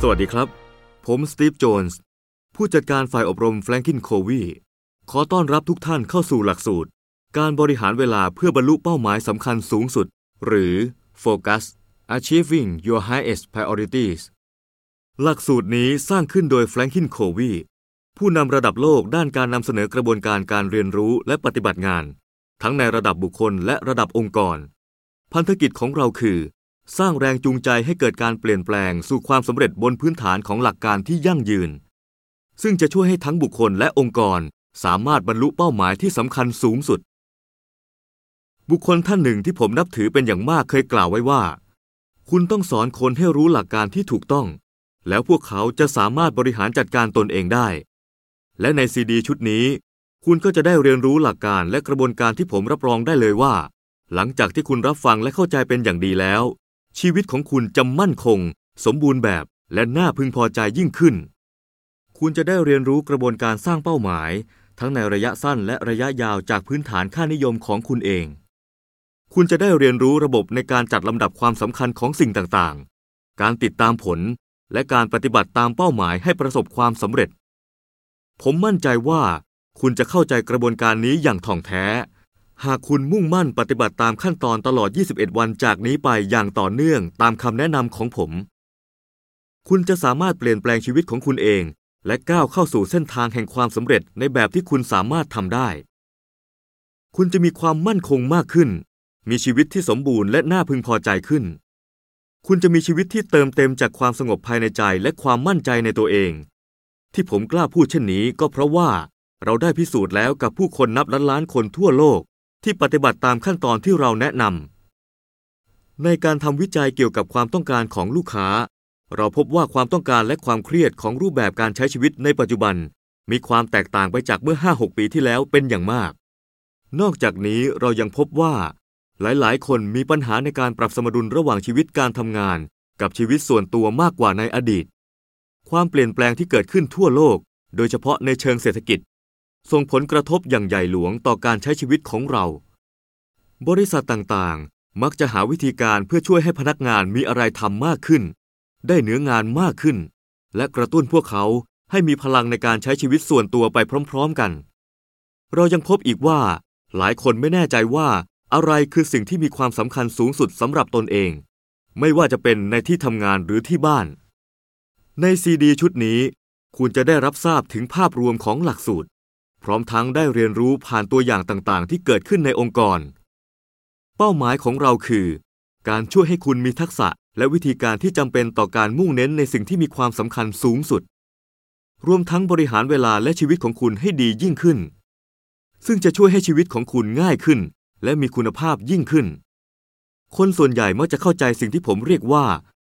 สวัสดีครับผมสตีฟโจนส์ผู้จัดการฝ่ายอบรม Franklin Covey ขอต้อนรับทุกท่านเข้าสู่หลักสูตรการบริหารเวลาเพื่อบรรลุเป้าหมายสำคัญสูงสุดหรือ Focus Achieving Your Highest Priorities หลักสูตรนี้สร้างขึ้นโดย Franklin Covey ผู้นำระดับโลกด้านการนำเสนอกระบวนการการเรียนรู้และปฏิบัติงานทั้งในระดับบุคคลและระดับองค์กรพันธกิจของเราคือสร้างแรงจูงใจให้เกิดการเปลี่ยนแปลงสู่ความสำเร็จบนพื้นฐานของหลักการที่ยั่งยืนซึ่งจะช่วยให้ทั้งบุคคลและองค์กรสามารถบรรลุเป้าหมายที่สำคัญสูงสุดบุคคลท่านหนึ่งที่ผมนับถือเป็นอย่างมากเคยกล่าวไว้ว่าคุณต้องสอนคนให้รู้หลักการที่ถูกต้องแล้วพวกเขาจะสามารถบริหารจัดการตนเองได้และในซีดีชุดนี้คุณก็จะได้เรียนรู้หลักการและกระบวนการที่ผมรับรองได้เลยว่าหลังจากที่คุณรับฟังและเข้าใจเป็นอย่างดีแล้วชีวิตของคุณจะมั่นคงสมบูรณ์แบบและน่าพึงพอใจยิ่งขึ้นคุณจะได้เรียนรู้กระบวนการสร้างเป้าหมายทั้งในระยะสั้นและระยะยาวจากพื้นฐานค่านิยมของคุณเองคุณจะได้เรียนรู้ระบบในการจัดลำดับความสำคัญของสิ่งต่างๆการติดตามผลและการปฏิบัติตามเป้าหมายให้ประสบความสำเร็จผมมั่นใจว่าคุณจะเข้าใจกระบวนการนี้อย่างถ่องแท้หากคุณมุ่งมั่นปฏิบัติตามขั้นตอนตลอด21วันจากนี้ไปอย่างต่อเนื่องตามคำแนะนำของผมคุณจะสามารถเปลี่ยนแปลงชีวิตของคุณเองและก้าวเข้าสู่เส้นทางแห่งความสำเร็จในแบบที่คุณสามารถทำได้คุณจะมีความมั่นคงมากขึ้นมีชีวิตที่สมบูรณ์และน่าพึงพอใจขึ้นคุณจะมีชีวิตที่เติมเต็มจากความสงบภายในใจและความมั่นใจในตัวเองที่ผมกล้าพูดเช่นนี้ก็เพราะว่าเราได้พิสูจน์แล้วกับผู้คนนับล้านๆคนทั่วโลกที่ปฏิบัติตามขั้นตอนที่เราแนะนำในการทำวิจัยเกี่ยวกับความต้องการของลูกค้าเราพบว่าความต้องการและความเครียดของรูปแบบการใช้ชีวิตในปัจจุบันมีความแตกต่างไปจากเมื่อ 5-6 ปีที่แล้วเป็นอย่างมากนอกจากนี้เรายังพบว่าหลายๆคนมีปัญหาในการปรับสมดุลระหว่างชีวิตการทำงานกับชีวิตส่วนตัวมากกว่าในอดีตความเปลี่ยนแปลงที่เกิดขึ้นทั่วโลกโดยเฉพาะในเชิงเศรษฐกิจส่งผลกระทบอย่างใหญ่หลวงต่อการใช้ชีวิตของเราบริษัทต่างๆมักจะหาวิธีการเพื่อช่วยให้พนักงานมีอะไรทำมากขึ้นได้เนื้องานมากขึ้นและกระตุ้นพวกเขาให้มีพลังในการใช้ชีวิตส่วนตัวไปพร้อมๆกันเรายังพบอีกว่าหลายคนไม่แน่ใจว่าอะไรคือสิ่งที่มีความสำคัญสูงสุดสำหรับตนเองไม่ว่าจะเป็นในที่ทำงานหรือที่บ้านในซีดีชุดนี้คุณจะได้รับทราบถึงภาพรวมของหลักสูตรพร้อมทั้งได้เรียนรู้ผ่านตัวอย่างต่างๆที่เกิดขึ้นในองค์กรเป้าหมายของเราคือการช่วยให้คุณมีทักษะและวิธีการที่จำเป็นต่อการมุ่งเน้นในสิ่งที่มีความสำคัญสูงสุดรวมทั้งบริหารเวลาและชีวิตของคุณให้ดียิ่งขึ้นซึ่งจะช่วยให้ชีวิตของคุณง่ายขึ้นและมีคุณภาพยิ่งขึ้นคนส่วนใหญ่มักจะเข้าใจสิ่งที่ผมเรียกว่า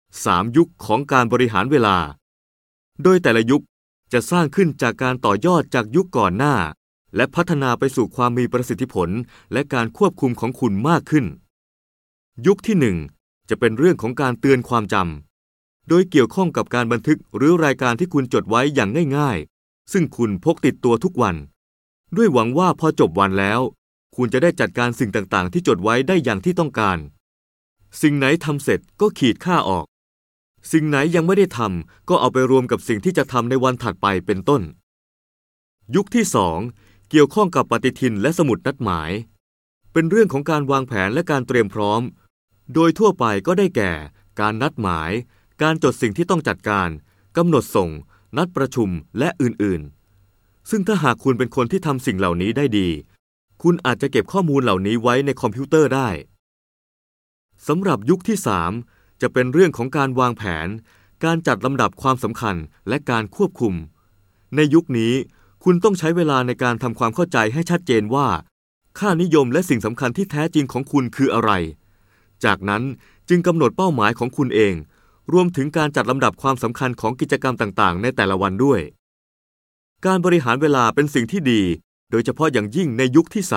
3 ยุคของการบริหารเวลาโดยแต่ละยุคจะสร้างขึ้นจากการต่อยอดจากยุคก่อนหน้าและพัฒนาไปสู่ความมีประสิทธิผลและการควบคุมของคุณมากขึ้นยุคที่1จะเป็นเรื่องของการเตือนความจำโดยเกี่ยวข้องกับการบันทึกหรือรายการที่คุณจดไว้อย่างง่ายๆซึ่งคุณพกติดตัวทุกวันด้วยหวังว่าพอจบวันแล้วคุณจะได้จัดการสิ่งต่างๆที่จดไว้ได้อย่างที่ต้องการสิ่งไหนทำเสร็จก็ขีดค่าออกสิ่งไหนยังไม่ได้ทำก็เอาไปรวมกับสิ่งที่จะทำในวันถัดไปเป็นต้นยุคที่2เกี่ยวข้องกับปฏิทินและสมุดนัดหมายเป็นเรื่องของการวางแผนและการเตรียมพร้อมโดยทั่วไปก็ได้แก่การนัดหมายการจดสิ่งที่ต้องจัดการกำหนดส่งนัดประชุมและอื่นๆซึ่งถ้าหากคุณเป็นคนที่ทำสิ่งเหล่านี้ได้ดีคุณอาจจะเก็บข้อมูลเหล่านี้ไว้ในคอมพิวเตอร์ได้สำหรับยุคที่3จะเป็นเรื่องของการวางแผนการจัดลำดับความสำคัญและการควบคุมในยุคนี้คุณต้องใช้เวลาในการทำความเข้าใจให้ชัดเจนว่าค่านิยมและสิ่งสำคัญที่แท้จริงของคุณคืออะไรจากนั้นจึงกำหนดเป้าหมายของคุณเองรวมถึงการจัดลำดับความสำคัญของกิจกรรมต่างๆในแต่ละวันด้วยการบริหารเวลาเป็นสิ่งที่ดีโดยเฉพาะอย่างยิ่งในยุคที่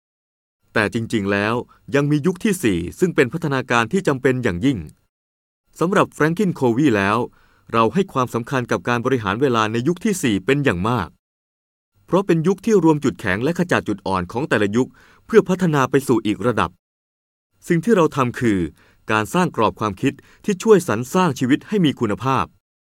3แต่จริงๆแล้วยังมียุคที่4ซึ่งเป็นพัฒนาการที่จำเป็นอย่างยิ่งสำหรับ Franklin Covey แล้วเราให้ความสำคัญกับการบริหารเวลาในยุคที่4เป็นอย่างมากเพราะเป็นยุคที่รวมจุดแข็งและขจัดจุดอ่อนของแต่ละยุคเพื่อพัฒนาไปสู่อีกระดับสิ่งที่เราทำคือการสร้างกรอบความคิดที่ช่วยสรรสร้างชีวิตให้มีคุณภาพ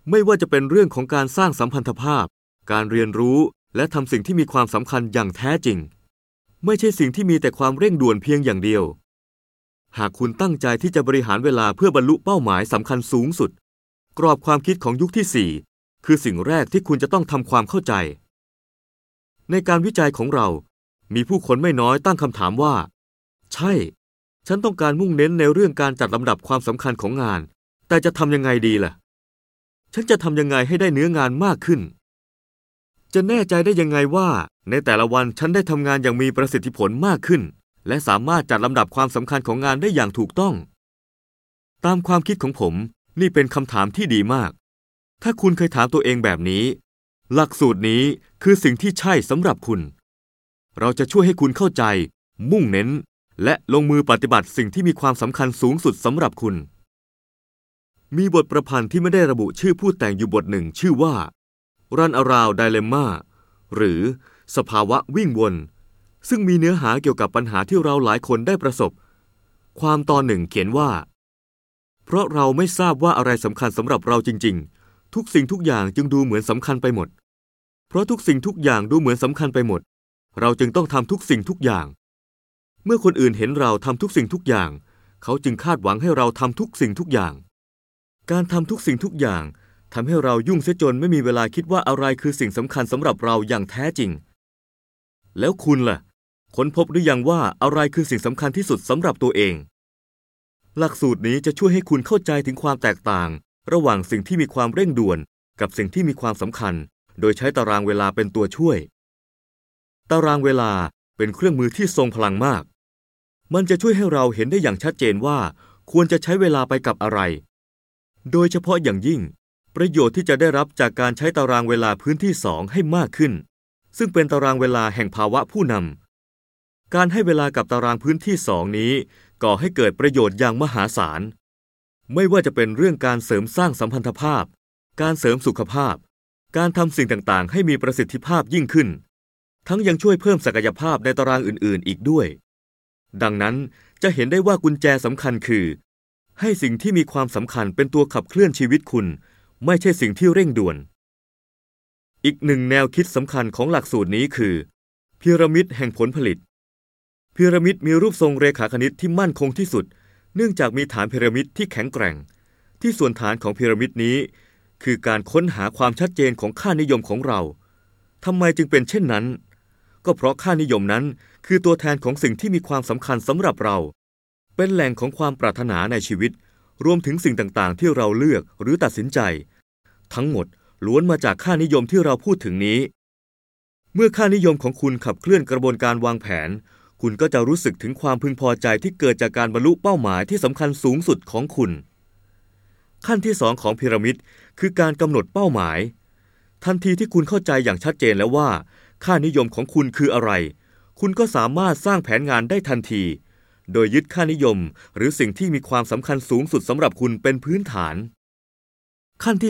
ไม่ว่าจะเป็นเรื่องของการสร้างสัมพันธภาพการเรียนรู้และทำสิ่งที่มีความสำคัญอย่างแท้จริงไม่ใช่สิ่งที่มีแต่ความเร่งด่วนเพียงอย่างเดียวหากคุณตั้งใจที่จะบริหารเวลาเพื่อบรรลุเป้าหมายสำคัญสูงสุดกรอบความคิดของยุคที่4คือสิ่งแรกที่คุณจะต้องทำความเข้าใจในการวิจัยของเรามีผู้คนไม่น้อยตั้งคำถามว่าใช่ฉันต้องการมุ่งเน้นในเรื่องการจัดลำดับความสำคัญของงานแต่จะทำยังไงดีล่ะฉันจะทำยังไงให้ได้เนื้องานมากขึ้นจะแน่ใจได้ยังไงว่าในแต่ละวันฉันได้ทำงานอย่างมีประสิทธิผลมากขึ้นและสามารถจัดลำดับความสำคัญของงานได้อย่างถูกต้องตามความคิดของผมนี่เป็นคำถามที่ดีมากถ้าคุณเคยถามตัวเองแบบนี้หลักสูตรนี้คือสิ่งที่ใช่สำหรับคุณเราจะช่วยให้คุณเข้าใจมุ่งเน้นและลงมือปฏิบัติสิ่งที่มีความสำคัญสูงสุดสำหรับคุณมีบทประพันธ์ที่ไม่ได้ระบุชื่อผู้แต่งอยู่บทหนึ่งชื่อว่า Run Around Dilemma หรือสภาวะวิ่งวนซึ่งมีเนื้อหาเกี่ยวกับปัญหาที่เราหลายคนได้ประสบความตอนหนึ่งเขียนว่าเพราะเราไม่ทราบว่าอะไรสำคัญสำหรับเราจริงๆทุกสิ่งทุกอย่างจึงดูเหมือนสำคัญไปหมดเพราะทุกสิ่งทุกอย่างดูเหมือนสำคัญไปหมดเราจึงต้องทำทุกสิ่งทุกอย่างเมื่อคนอื่นเห็นเราทำทุกสิ่งทุกอย่างเขาจึงคาดหวังให้เราทำทุกสิ่งทุกอย่างการทำทุกสิ่งทุกอย่างทำให้เรายุ่งเสียจนไม่มีเวลาคิดว่าอะไรคือสิ่งสำคัญสำหรับเราอย่างแท้จริงแล้วคุณล่ะค้นพบหรือยังว่าอะไรคือสิ่งสำคัญที่สุดสำหรับตัวเองหลักสูตรนี้จะช่วยให้คุณเข้าใจถึงความแตกต่างระหว่างสิ่งที่มีความเร่งด่วนกับสิ่งที่มีความสำคัญโดยใช้ตารางเวลาเป็นตัวช่วยตารางเวลาเป็นเครื่องมือที่ทรงพลังมากมันจะช่วยให้เราเห็นได้อย่างชัดเจนว่าควรจะใช้เวลาไปกับอะไรโดยเฉพาะอย่างยิ่งประโยชน์ที่จะได้รับจากการใช้ตารางเวลาพื้นที่2ให้มากขึ้นซึ่งเป็นตารางเวลาแห่งภาวะผู้นำการให้เวลากับตารางพื้นที่2นี้ก่อให้เกิดประโยชน์อย่างมหาศาลไม่ว่าจะเป็นเรื่องการเสริมสร้างสัมพันธภาพการเสริมสุขภาพการทำสิ่งต่างๆให้มีประสิทธิภาพยิ่งขึ้นทั้งยังช่วยเพิ่มศักยภาพในตารางอื่นๆอีกด้วยดังนั้นจะเห็นได้ว่ากุญแจสำคัญคือให้สิ่งที่มีความสำคัญเป็นตัวขับเคลื่อนชีวิตคุณไม่ใช่สิ่งที่เร่งด่วนอีกหนึ่งแนวคิดสำคัญของหลักสูตรนี้คือพีระมิดแห่งผลผลิตพีระมิดมีรูปทรงเรขาคณิตที่มั่นคงที่สุดเนื่องจากมีฐานพีระมิดที่แข็งแกร่งที่ส่วนฐานของพีระมิดนี้คือการค้นหาความชัดเจนของค่านิยมของเราทำไมจึงเป็นเช่นนั้นก็เพราะค่านิยมนั้นคือตัวแทนของสิ่งที่มีความสำคัญสำหรับเราเป็นแหล่งของความปรารถนาในชีวิตรวมถึงสิ่งต่างๆที่เราเลือกหรือตัดสินใจทั้งหมดล้วนมาจากค่านิยมที่เราพูดถึงนี้เมื่อค่านิยมของคุณขับเคลื่อนกระบวนการวางแผนคุณก็จะรู้สึกถึงความพึงพอใจที่เกิดจากการบรรลุเป้าหมายที่สำคัญสูงสุดของคุณขั้นที่2ของพีระมิดคือการกำหนดเป้าหมายทันทีที่คุณเข้าใจอย่างชัดเจนแล้วว่าค่านิยมของคุณคืออะไรคุณก็สามารถสร้างแผนงานได้ทันทีโดยยึดค่านิยมหรือสิ่งที่มีความสำคัญสูงสุดสำหรับคุณเป็นพื้นฐานขั้นที่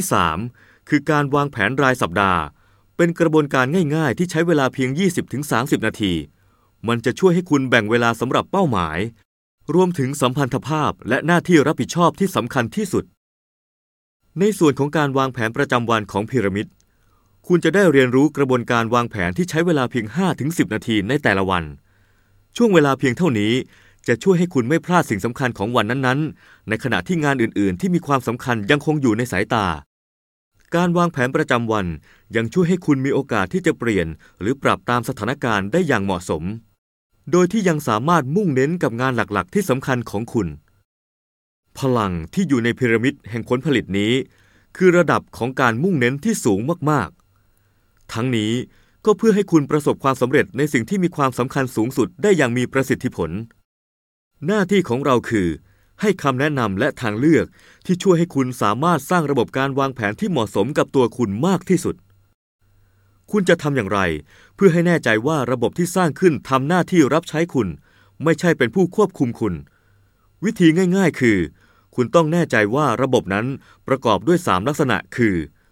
3คือการวางแผนรายสัปดาห์เป็นกระบวนการง่ายๆที่ใช้เวลาเพียง 20-30 นาทีมันจะช่วยให้คุณแบ่งเวลาสำหรับเป้าหมายรวมถึงสัมพันธภาพและหน้าที่รับผิดชอบที่สำคัญที่สุดในส่วนของการวางแผนประจำวันของพีระมิดคุณจะได้เรียนรู้กระบวนการวางแผนที่ใช้เวลาเพียง 5-10 นาทีในแต่ละวันช่วงเวลาเพียงเท่านี้จะช่วยให้คุณไม่พลาดสิ่งสำคัญของวันนั้นๆในขณะที่งานอื่นๆที่มีความสำคัญยังคงอยู่ในสายตาการวางแผนประจำวันยังช่วยให้คุณมีโอกาสที่จะเปลี่ยนหรือปรับตามสถานการณ์ได้อย่างเหมาะสมโดยที่ยังสามารถมุ่งเน้นกับงานหลักๆที่สำคัญของคุณพลังที่อยู่ในพีระมิดแห่งผลผลิตนี้คือระดับของการมุ่งเน้นที่สูงมากๆทั้งนี้ก็เพื่อให้คุณประสบความสำเร็จในสิ่งที่มีความสำคัญสูงสุดได้อย่างมีประสิทธิผลหน้าที่ของเราคือให้คำแนะนำและทางเลือกที่ช่วยให้คุณสามารถสร้างระบบการวางแผนที่เหมาะสมกับตัวคุณมากที่สุดคุณจะทำอย่างไรเพื่อให้แน่ใจว่าระบบที่สร้างขึ้นทำหน้าที่รับใช้คุณไม่ใช่เป็นผู้ควบคุมคุณวิธีง่ายๆคือคุณต้องแน่ใจว่าระบบนั้นประกอบด้วย3ลักษณะคือ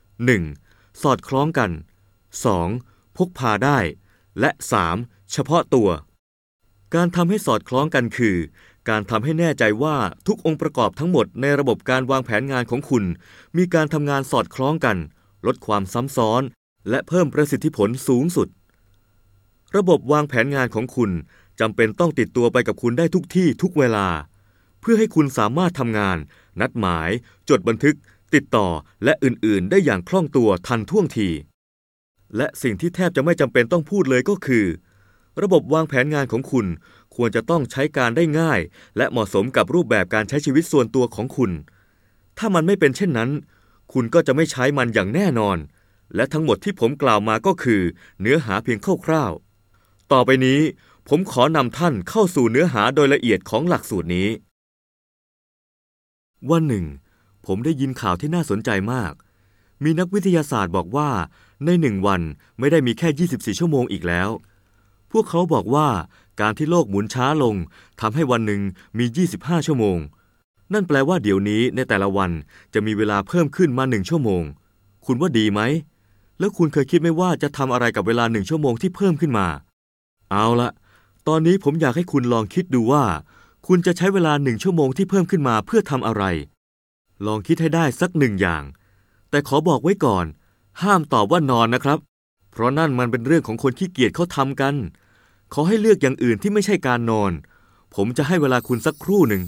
1. สอดคล้องกัน 2. พกพาได้และ 3. เฉพาะตัวการทำให้สอดคล้องกันคือการทำให้แน่ใจว่าทุกองค์ประกอบทั้งหมดในระบบการวางแผนงานของคุณมีการทำงานสอดคล้องกันลดความซ้ำซ้อนและเพิ่มประสิทธิผลสูงสุดระบบวางแผนงานของคุณจำเป็นต้องติดตัวไปกับคุณได้ทุกที่ทุกเวลาเพื่อให้คุณสามารถทำงานนัดหมายจดบันทึกติดต่อและอื่นๆได้อย่างคล่องตัวทันท่วงทีและสิ่งที่แทบจะไม่จำเป็นต้องพูดเลยก็คือระบบวางแผนงานของคุณควรจะต้องใช้การได้ง่ายและเหมาะสมกับรูปแบบการใช้ชีวิตส่วนตัวของคุณถ้ามันไม่เป็นเช่นนั้นคุณก็จะไม่ใช้มันอย่างแน่นอนและทั้งหมดที่ผมกล่าวมาก็คือเนื้อหาเพียงคร่าวๆต่อไปนี้ผมขอนำท่านเข้าสู่เนื้อหาโดยละเอียดของหลักสูตรนี้วันหนึ่งผมได้ยินข่าวที่น่าสนใจมากมีนักวิทยาศาสตร์บอกว่าใน1 วันไม่ได้มีแค่24ชั่วโมงอีกแล้วพวกเขาบอกว่าการที่โลกหมุนช้าลงทำให้วันหนึ่งมี25ชั่วโมงนั่นแปลว่าเดี๋ยวนี้ในแต่ละวันจะมีเวลาเพิ่มขึ้นมา1ชั่วโมงคุณว่าดีไหมแล้วคุณเคยคิดไหมว่าจะทำอะไรกับเวลา1ชั่วโมงที่เพิ่มขึ้นมาเอาละตอนนี้ผมอยากให้คุณลองคิดดูว่าคุณจะใช้เวลา1ชั่วโมงที่เพิ่มขึ้นมาเพื่อทำอะไรลองคิดให้ได้สัก1อย่างแต่ขอบอกไว้ก่อนห้ามตอบว่านอนนะครับเพราะนั่นมันเป็นเรื่องของคนขี้เกียจเขาทำกันขอให้เลือกอย่างอื่นที่ไม่ใช่การนอนผมจะให้เวลาคุณสักครู่หนึ่ง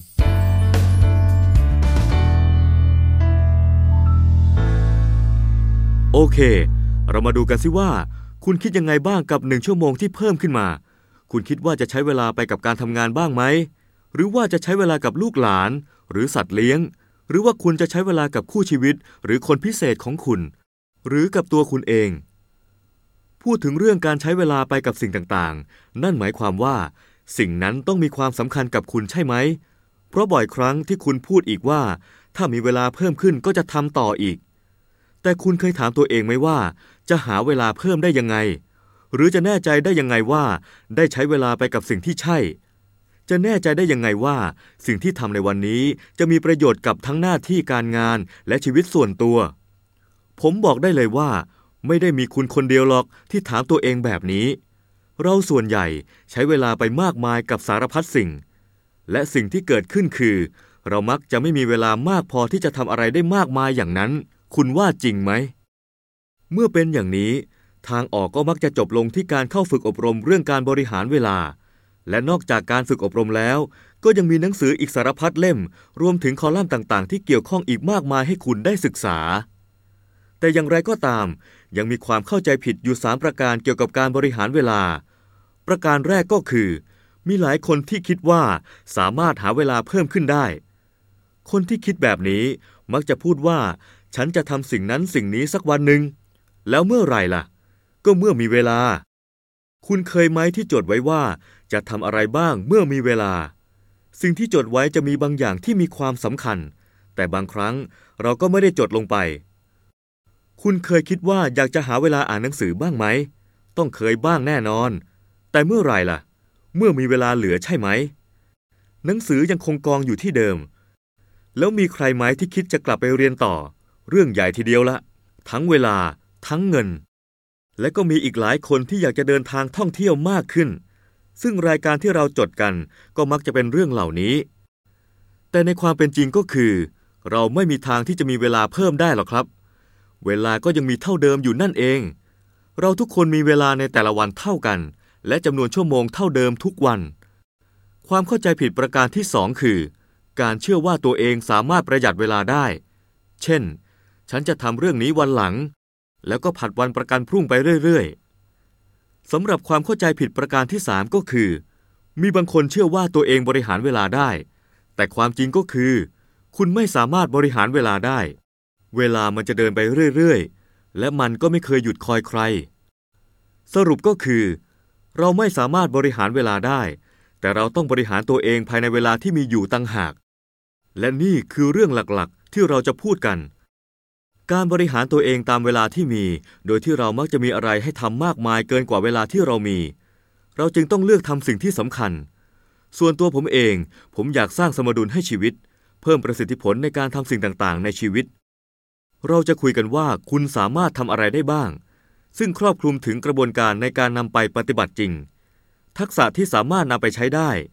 โอเคเรามาดูกันสิว่าคุณคิดยังไงบ้างกับ1ชั่วโมงที่เพิ่มขึ้นมาคุณคิดว่าจะใช้เวลาไปกับการทำงานบ้างไหมหรือว่าจะใช้เวลากับลูกหลานหรือสัตว์เลี้ยงหรือว่าคุณจะใช้เวลากับคู่ชีวิตหรือคนพิเศษของคุณหรือกับตัวคุณเองพูดถึงเรื่องการใช้เวลาไปกับสิ่งต่างๆนั่นหมายความว่าสิ่งนั้นต้องมีความสำคัญกับคุณใช่ไหมเพราะบ่อยครั้งที่คุณพูดอีกว่าถ้ามีเวลาเพิ่มขึ้นก็จะทำต่ออีกแต่คุณเคยถามตัวเองไหมว่าจะหาเวลาเพิ่มได้ยังไงหรือจะแน่ใจได้ยังไงว่าได้ใช้เวลาไปกับสิ่งที่ใช่จะแน่ใจได้ยังไงว่าสิ่งที่ทำในวันนี้จะมีประโยชน์กับทั้งหน้าที่การงานและชีวิตส่วนตัวผมบอกได้เลยว่าไม่ได้มีคุณคนเดียวหรอกที่ถามตัวเองแบบนี้เราส่วนใหญ่ใช้เวลาไปมากมายกับสารพัดสิ่งและสิ่งที่เกิดขึ้นคือเรามักจะไม่มีเวลามากพอที่จะทำอะไรได้มากมายอย่างนั้นคุณว่าจริงไหมเมื่อเป็นอย่างนี้ทางออกก็มักจะจบลงที่การเข้าฝึกอบรมเรื่องการบริหารเวลาและนอกจากการฝึกอบรมแล้วก็ยังมีหนังสืออีกสารพัดเล่มรวมถึงคอลัมน์ต่างๆที่เกี่ยวข้องอีกมากมายให้คุณได้ศึกษาแต่อย่างไรก็ตามยังมีความเข้าใจผิดอยู่3ประการเกี่ยวกับการบริหารเวลาประการแรกก็คือมีหลายคนที่คิดว่าสามารถหาเวลาเพิ่มขึ้นได้คนที่คิดแบบนี้มักจะพูดว่าฉันจะทำสิ่งนั้นสิ่งนี้สักวันหนึ่งแล้วเมื่อไหร่ล่ะก็เมื่อมีเวลาคุณเคยไหมที่จดไว้ว่าจะทำอะไรบ้างเมื่อมีเวลาสิ่งที่จดไว้จะมีบางอย่างที่มีความสำคัญแต่บางครั้งเราก็ไม่ได้จดลงไปคุณเคยคิดว่าอยากจะหาเวลาอ่านหนังสือบ้างไหมต้องเคยบ้างแน่นอนแต่เมื่อไหร่ล่ะเมื่อมีเวลาเหลือใช่ไหมหนังสือยังคงกองอยู่ที่เดิมแล้วมีใครไหมที่คิดจะกลับไปเรียนต่อเรื่องใหญ่ทีเดียวละทั้งเวลาทั้งเงินและก็มีอีกหลายคนที่อยากจะเดินทางท่องเที่ยวมากขึ้นซึ่งรายการที่เราจดกันก็มักจะเป็นเรื่องเหล่านี้แต่ในความเป็นจริงก็คือเราไม่มีทางที่จะมีเวลาเพิ่มได้หรอกครับเวลาก็ยังมีเท่าเดิมอยู่นั่นเองเราทุกคนมีเวลาในแต่ละวันเท่ากันและจำนวนชั่วโมงเท่าเดิมทุกวันความเข้าใจผิดประการที่2คือการเชื่อว่าตัวเองสามารถประหยัดเวลาได้เช่นฉันจะทำเรื่องนี้วันหลังแล้วก็ผัดวันประกันพรุ่งไปเรื่อยๆสำหรับความเข้าใจผิดประการที่3ก็คือมีบางคนเชื่อว่าตัวเองบริหารเวลาได้แต่ความจริงก็คือคุณไม่สามารถบริหารเวลาได้เวลามันจะเดินไปเรื่อยๆและมันก็ไม่เคยหยุดคอยใครสรุปก็คือเราไม่สามารถบริหารเวลาได้แต่เราต้องบริหารตัวเองภายในเวลาที่มีอยู่ต่างหากและนี่คือเรื่องหลักๆที่เราจะพูดกันการบริหารตัวเองตามเวลาที่มีโดยที่เรามักจะมีอะไรให้ทำมากมายเกินกว่าเวลาที่เรามีเราจึงต้องเลือกทำสิ่งที่สำคัญส่วนตัวผมเองผมอยากสร้างสมดุลให้ชีวิตเพิ่มประสิทธิผลในการทำสิ่งต่างๆในชีวิตเราจะคุยกันว่าคุณสามารถทำอะไรได้บ้างซึ่งครอบคลุมถึงกระบวนการในการนำไปปฏิบัติจริงทักษะที่สามารถนำไปใช้ได้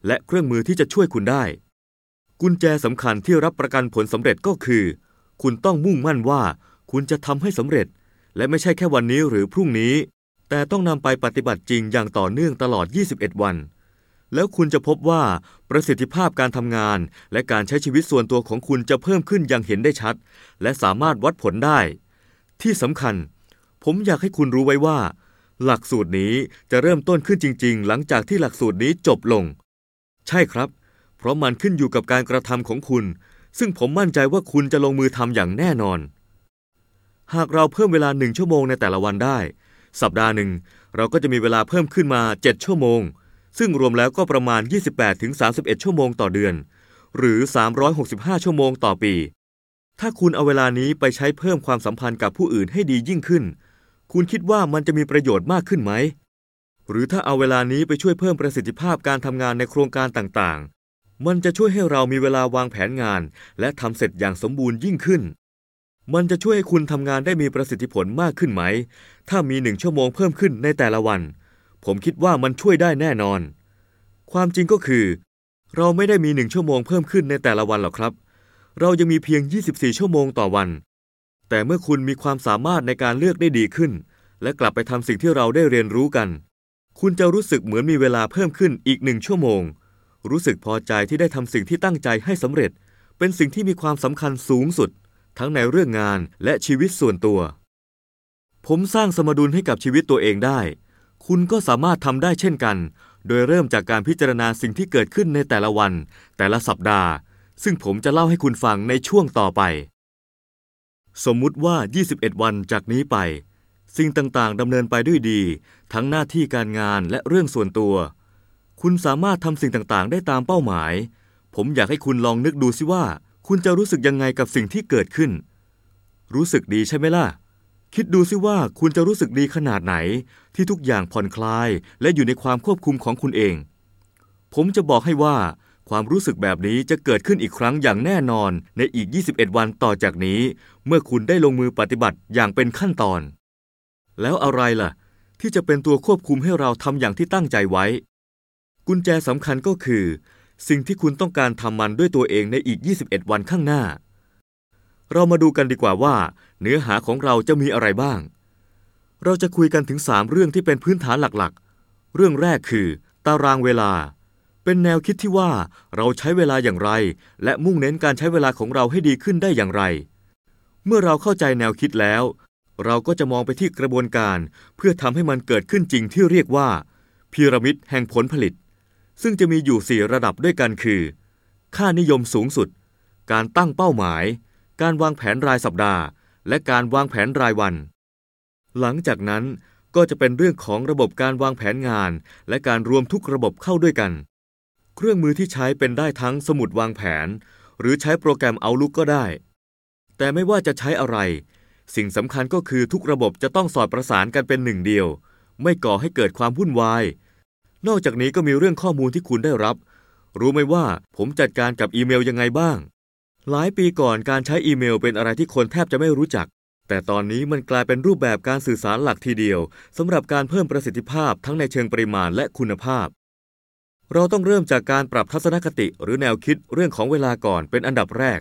และเครื่องมือที่จะช่วยคุณได้กุญแจสำคัญที่รับประกันผลสำเร็จก็คือคุณต้องมุ่งมั่นว่าคุณจะทำให้สำเร็จและไม่ใช่แค่วันนี้หรือพรุ่งนี้แต่ต้องนำไปปฏิบัติจริงอย่างต่อเนื่องตลอด21วันแล้วคุณจะพบว่าประสิทธิภาพการทำงานและการใช้ชีวิตส่วนตัวของคุณจะเพิ่มขึ้นอย่างเห็นได้ชัดและสามารถวัดผลได้ที่สำคัญผมอยากให้คุณรู้ไว้ว่าหลักสูตรนี้จะเริ่มต้นขึ้นจริงๆหลังจากที่หลักสูตรนี้จบลงใช่ครับเพราะมันขึ้นอยู่กับการกระทำของคุณซึ่งผมมั่นใจว่าคุณจะลงมือทำอย่างแน่นอนหากเราเพิ่มเวลา1 ชั่วโมงในแต่ละวันได้สัปดาห์หนึ่งเราก็จะมีเวลาเพิ่มขึ้นมา7 ชั่วโมงซึ่งรวมแล้วก็ประมาณ 28-31 ชั่วโมงต่อเดือนหรือ365 ชั่วโมงต่อปีถ้าคุณเอาเวลานี้ไปใช้เพิ่มความสัมพันธ์กับผู้อื่นให้ดียิ่งขึ้นคุณคิดว่ามันจะมีประโยชน์มากขึ้นไหมหรือถ้าเอาเวลานี้ไปช่วยเพิ่มประสิทธิภาพการทำงานในโครงการต่างๆมันจะช่วยให้เรามีเวลาวางแผนงานและทำเสร็จอย่างสมบูรณ์ยิ่งขึ้นมันจะช่วยให้คุณทำงานได้มีประสิทธิผลมากขึ้นไหมถ้ามี1 ชั่วโมงเพิ่มขึ้นในแต่ละวันผมคิดว่ามันช่วยได้แน่นอนความจริงก็คือเราไม่ได้มี1 ชั่วโมงเพิ่มขึ้นในแต่ละวันหรอกครับเรายังมีเพียง24 ชั่วโมงต่อวันแต่เมื่อคุณมีความสามารถในการเลือกได้ดีขึ้นและกลับไปทำสิ่งที่เราได้เรียนรู้กันคุณจะรู้สึกเหมือนมีเวลาเพิ่มขึ้นอีก1 ชั่วโมงรู้สึกพอใจที่ได้ทำสิ่งที่ตั้งใจให้สำเร็จเป็นสิ่งที่มีความสำคัญสูงสุดทั้งในเรื่องงานและชีวิตส่วนตัวผมสร้างสมดุลให้กับชีวิตตัวเองได้คุณก็สามารถทำได้เช่นกันโดยเริ่มจากการพิจารณาสิ่งที่เกิดขึ้นในแต่ละวันแต่ละสัปดาห์ซึ่งผมจะเล่าให้คุณฟังในช่วงต่อไปสมมุติว่า21 วันจากนี้ไปสิ่งต่างๆดำเนินไปด้วยดีทั้งหน้าที่การงานและเรื่องส่วนตัวคุณสามารถทำสิ่งต่างๆได้ตามเป้าหมายผมอยากให้คุณลองนึกดูสิว่าคุณจะรู้สึกยังไงกับสิ่งที่เกิดขึ้นรู้สึกดีใช่ไหมล่ะคิดดูสิว่าคุณจะรู้สึกดีขนาดไหนที่ทุกอย่างผ่อนคลายและอยู่ในความควบคุมของคุณเองผมจะบอกให้ว่าความรู้สึกแบบนี้จะเกิดขึ้นอีกครั้งอย่างแน่นอนในอีก21 วันต่อจากนี้เมื่อคุณได้ลงมือปฏิบัติอย่างเป็นขั้นตอนแล้วอะไรล่ะที่จะเป็นตัวควบคุมให้เราทำอย่างที่ตั้งใจไว้กุญแจสำคัญก็คือสิ่งที่คุณต้องการทำมันด้วยตัวเองในอีก21 วันข้างหน้าเรามาดูกันดีกว่าว่าเนื้อหาของเราจะมีอะไรบ้างเราจะคุยกันถึง3 เรื่องที่เป็นพื้นฐานหลักๆเรื่องแรกคือตารางเวลาเป็นแนวคิดที่ว่าเราใช้เวลาอย่างไรและมุ่งเน้นการใช้เวลาของเราให้ดีขึ้นได้อย่างไรเมื่อเราเข้าใจแนวคิดแล้วเราก็จะมองไปที่กระบวนการเพื่อทำให้มันเกิดขึ้นจริงที่เรียกว่าพีระมิดแห่งผลผลิตซึ่งจะมีอยู่4 ระดับด้วยกันคือค่านิยมสูงสุดการตั้งเป้าหมายการวางแผนรายสัปดาห์และการวางแผนรายวันหลังจากนั้นก็จะเป็นเรื่องของระบบการวางแผนงานและการรวมทุกระบบเข้าด้วยกันเครื่องมือที่ใช้เป็นได้ทั้งสมุดวางแผนหรือใช้โปรแกรม Outlook ก็ได้แต่ไม่ว่าจะใช้อะไรสิ่งสำคัญก็คือทุกระบบจะต้องสอดประสานกันเป็นหนึ่งเดียวไม่ก่อให้เกิดความวุ่นวายนอกจากนี้ก็มีเรื่องข้อมูลที่คุณได้รับรู้ไหมว่าผมจัดการกับอีเมลยังไงบ้างหลายปีก่อนการใช้อีเมลเป็นอะไรที่คนแทบจะไม่รู้จักแต่ตอนนี้มันกลายเป็นรูปแบบการสื่อสารหลักทีเดียวสำหรับการเพิ่มประสิทธิภาพทั้งในเชิงปริมาณและคุณภาพเราต้องเริ่มจากการปรับทัศนคติหรือแนวคิดเรื่องของเวลาก่อนเป็นอันดับแรก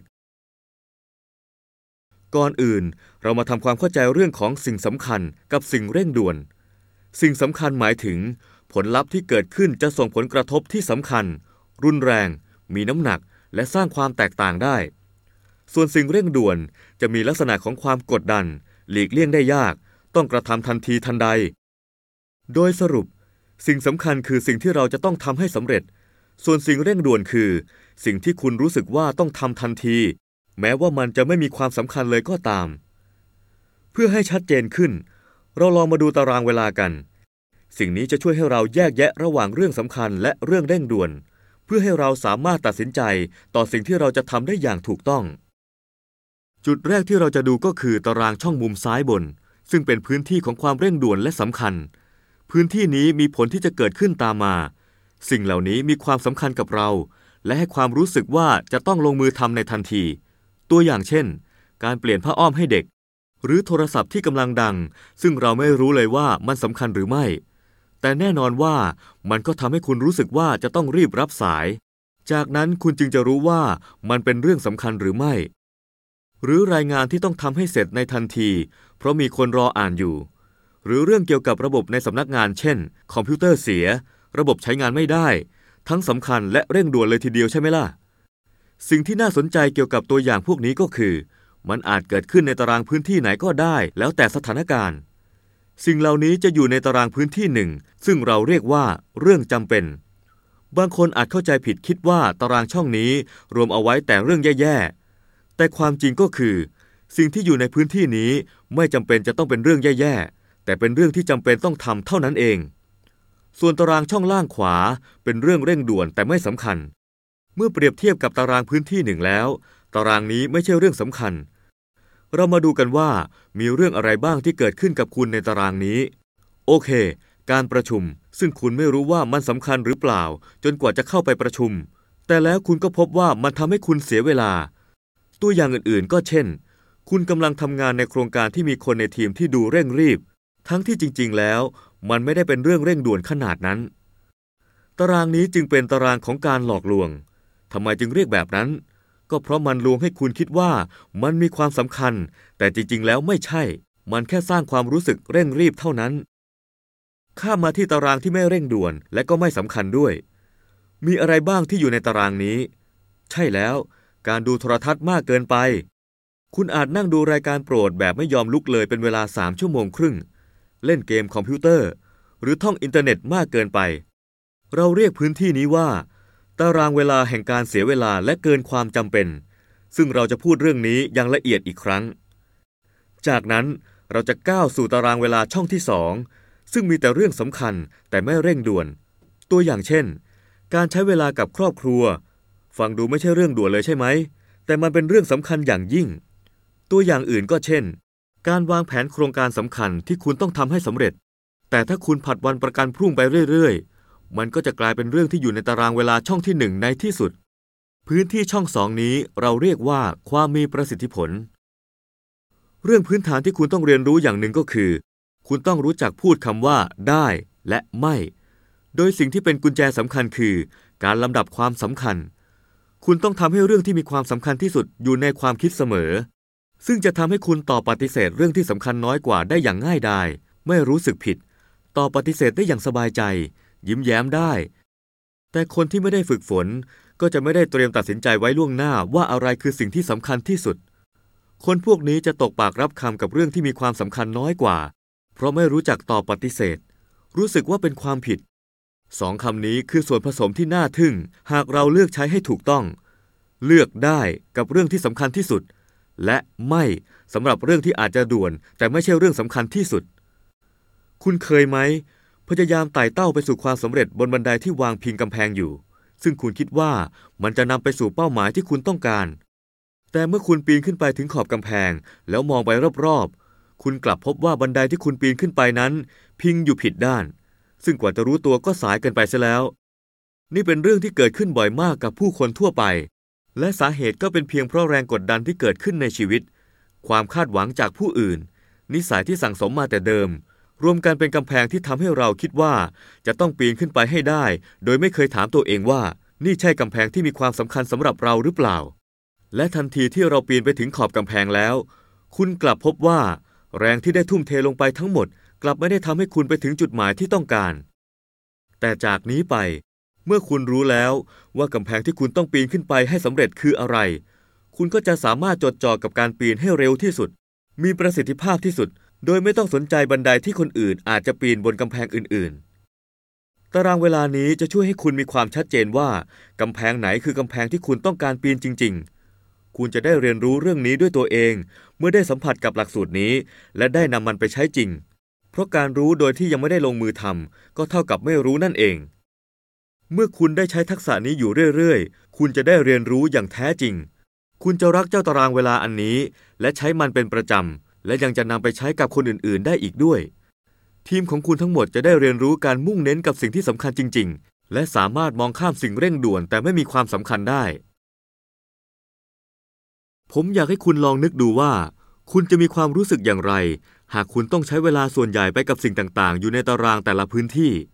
ก่อนอื่นเรามาทำความเข้าใจเรื่องของสิ่งสำคัญกับสิ่งเร่งด่วนสิ่งสำคัญหมายถึงผลลัพธ์ที่เกิดขึ้นจะส่งผลกระทบที่สำคัญรุนแรงมีน้ำหนักและสร้างความแตกต่างได้ส่วนสิ่งเร่งด่วนจะมีลักษณะของความกดดันหลีกเลี่ยงได้ยากต้องกระทำทันทีทันใดโดยสรุปสิ่งสำคัญคือสิ่งที่เราจะต้องทำให้สำเร็จส่วนสิ่งเร่งด่วนคือสิ่งที่คุณรู้สึกว่าต้องทำทันทีแม้ว่ามันจะไม่มีความสำคัญเลยก็ตามเพื่อให้ชัดเจนขึ้นเราลองมาดูตารางเวลากันสิ่งนี้จะช่วยให้เราแยกแยะระหว่างเรื่องสำคัญและเรื่องเร่งด่วนเพื่อให้เราสามารถตัดสินใจต่อสิ่งที่เราจะทำได้อย่างถูกต้องจุดแรกที่เราจะดูก็คือตารางช่องมุมซ้ายบนซึ่งเป็นพื้นที่ของความเร่งด่วนและสำคัญพื้นที่นี้มีผลที่จะเกิดขึ้นตามมาสิ่งเหล่านี้มีความสำคัญกับเราและให้ความรู้สึกว่าจะต้องลงมือทำในทันทีตัวอย่างเช่นการเปลี่ยนผ้าอ้อมให้เด็กหรือโทรศัพท์ที่กำลังดังซึ่งเราไม่รู้เลยว่ามันสำคัญหรือไม่แแต่แน่นอนว่ามันก็ทำให้คุณรู้สึกว่าจะต้องรีบรับสายจากนั้นคุณจึงจะรู้ว่ามันเป็นเรื่องสำคัญหรือไม่หรือรายงานที่ต้องทำให้เสร็จในทันทีเพราะมีคนรออ่านอยู่หรือเรื่องเกี่ยวกับระบบในสำนักงานเช่นคอมพิวเตอร์เสียระบบใช้งานไม่ได้ทั้งสำคัญและเร่งด่วนเลยทีเดียวใช่ไหมล่ะสิ่งที่น่าสนใจเกี่ยวกับตัวอย่างพวกนี้ก็คือมันอาจเกิดขึ้นในตารางพื้นที่ไหนก็ได้แล้วแต่สถานการณ์สิ่งเหล่านี้จะอยู่ในตารางพื้นที่หนึ่งซึ่งเราเรียกว่าเรื่องจำเป็นบางคนอาจเข้าใจผิดคิดว่าตารางช่องนี้รวมเอาไว้แต่เรื่องแย่ๆแต่ความจริงก็คือสิ่งที่อยู่ในพื้นที่นี้ไม่จำเป็นจะต้องเป็นเรื่องแย่ๆแต่เป็นเรื่องที่จำเป็นต้องทำเท่านั้นเองส่วนตารางช่องล่างขวาเป็นเรื่องเร่งด่วนแต่ไม่สำคัญเมื่อเปรียบเทียบกับตารางพื้นที่หนึ่งแล้วตารางนี้ไม่ใช่เรื่องสำคัญเรามาดูกันว่ามีเรื่องอะไรบ้างที่เกิดขึ้นกับคุณในตารางนี้โอเคการประชุมซึ่งคุณไม่รู้ว่ามันสำคัญหรือเปล่าจนกว่าจะเข้าไปประชุมแต่แล้วคุณก็พบว่ามันทำให้คุณเสียเวลาตัวอย่างอื่นๆก็เช่นคุณกำลังทำงานในโครงการที่มีคนในทีมที่ดูเร่งรีบทั้งที่จริงๆแล้วมันไม่ได้เป็นเรื่องเร่งด่วนขนาดนั้นตารางนี้จึงเป็นตารางของการหลอกลวงทำไมจึงเรียกแบบนั้นก็เพราะมันลวงให้คุณคิดว่ามันมีความสำคัญแต่จริงๆแล้วไม่ใช่มันแค่สร้างความรู้สึกเร่งรีบเท่านั้นข้ามมาที่ตารางที่ไม่เร่งด่วนและก็ไม่สำคัญด้วยมีอะไรบ้างที่อยู่ในตารางนี้ใช่แล้วการดูโทรทัศน์มากเกินไปคุณอาจนั่งดูรายการโปรดแบบไม่ยอมลุกเลยเป็นเวลา3 ชั่วโมงครึ่งเล่นเกมคอมพิวเตอร์หรือท่องอินเทอร์เน็ตมากเกินไปเราเรียกพื้นที่นี้ว่าตารางเวลาแห่งการเสียเวลาและเกินความจำเป็นซึ่งเราจะพูดเรื่องนี้อย่างละเอียดอีกครั้งจากนั้นเราจะก้าวสู่ตารางเวลาช่องที่2ซึ่งมีแต่เรื่องสำคัญแต่ไม่เร่งด่วนตัวอย่างเช่นการใช้เวลากับครอบครัวฟังดูไม่ใช่เรื่องด่วนเลยใช่ไหมแต่มันเป็นเรื่องสำคัญอย่างยิ่งตัวอย่างอื่นก็เช่นการวางแผนโครงการสำคัญที่คุณต้องทำให้สำเร็จแต่ถ้าคุณผัดวันประกันพรุ่งไปเรื่อยๆมันก็จะกลายเป็นเรื่องที่อยู่ในตารางเวลาช่องที่1ในที่สุดพื้นที่ช่อง2นี้เราเรียกว่าความมีประสิทธิผลเรื่องพื้นฐานที่คุณต้องเรียนรู้อย่างหนึ่งก็คือคุณต้องรู้จักพูดคำว่าได้และไม่โดยสิ่งที่เป็นกุญแจสำคัญคือการลำดับความสำคัญคุณต้องทำให้เรื่องที่มีความสำคัญที่สุดอยู่ในความคิดเสมอซึ่งจะทำให้คุณตอบปฏิเสธเรื่องที่สำคัญน้อยกว่าได้อย่างง่ายดายไม่รู้สึกผิดตอบปฏิเสธได้อย่างสบายใจยิ้มแย้มได้แต่คนที่ไม่ได้ฝึกฝนก็จะไม่ได้เตรียมตัดสินใจไว้ล่วงหน้าว่าอะไรคือสิ่งที่สำคัญที่สุดคนพวกนี้จะตกปากรับคำกับเรื่องที่มีความสำคัญน้อยกว่าเพราะไม่รู้จักตอบปฏิเสธรู้สึกว่าเป็นความผิด2 คำนี้คือส่วนผสมที่น่าทึ่งหากเราเลือกใช้ให้ถูกต้องเลือกได้กับเรื่องที่สำคัญที่สุดและไม่สำหรับเรื่องที่อาจจะด่วนแต่ไม่ใช่เรื่องสำคัญที่สุดคุณเคยไหมพยายามไต่เต้าไปสู่ความสำเร็จบนบันไดที่วางพิงกำแพงอยู่ซึ่งคุณคิดว่ามันจะนำไปสู่เป้าหมายที่คุณต้องการแต่เมื่อคุณปีนขึ้นไปถึงขอบกำแพงแล้วมองไปรอบๆคุณกลับพบว่าบันไดที่คุณปีนขึ้นไปนั้นพิงอยู่ผิดด้านซึ่งกว่าจะรู้ตัวก็สายเกินไปซะแล้วนี่เป็นเรื่องที่เกิดขึ้นบ่อยมากกับผู้คนทั่วไปและสาเหตุก็เป็นเพียงเพราะแรงกดดันที่เกิดขึ้นในชีวิตความคาดหวังจากผู้อื่นนิสัยที่สั่งสมมาแต่เดิมรวมกันเป็นกำแพงที่ทำให้เราคิดว่าจะต้องปีนขึ้นไปให้ได้โดยไม่เคยถามตัวเองว่านี่ใช่กำแพงที่มีความสำคัญสำหรับเราหรือเปล่าและทันทีที่เราปีนไปถึงขอบกำแพงแล้วคุณกลับพบว่าแรงที่ได้ทุ่มเทลงไปทั้งหมดกลับไม่ได้ทำให้คุณไปถึงจุดหมายที่ต้องการแต่จากนี้ไปเมื่อคุณรู้แล้วว่ากำแพงที่คุณต้องปีนขึ้นไปให้สำเร็จคืออะไรคุณก็จะสามารถจดจ่อกับการปีนให้เร็วที่สุดมีประสิทธิภาพที่สุดโดยไม่ต้องสนใจบันไดที่คนอื่นอาจจะปีนบนกำแพงอื่นๆตารางเวลานี้จะช่วยให้คุณมีความชัดเจนว่ากำแพงไหนคือกำแพงที่คุณต้องการปีนจริงๆคุณจะได้เรียนรู้เรื่องนี้ด้วยตัวเองเมื่อได้สัมผัสกับหลักสูตรนี้และได้นำมันไปใช้จริงเพราะการรู้โดยที่ยังไม่ได้ลงมือทำก็เท่ากับไม่รู้นั่นเองเมื่อคุณได้ใช้ทักษะนี้อยู่เรื่อยๆคุณจะได้เรียนรู้อย่างแท้จริงคุณจะรักเจ้าตารางเวลาอันนี้และใช้มันเป็นประจำและยังจะนำไปใช้กับคนอื่นๆได้อีกด้วยทีมของคุณทั้งหมดจะได้เรียนรู้การมุ่งเน้นกับสิ่งที่สำคัญจริงๆและสามารถมองข้ามสิ่งเร่งด่วนแต่ไม่มีความสำคัญได้ผมอยากให้คุณลองนึกดูว่าคุณจะมีความรู้สึกอย่างไรหากคุณต้องใช้เวลาส่วนใหญ่ไปกับสิ่งต่างๆอยู่ในตารางแต่ละพื้นที่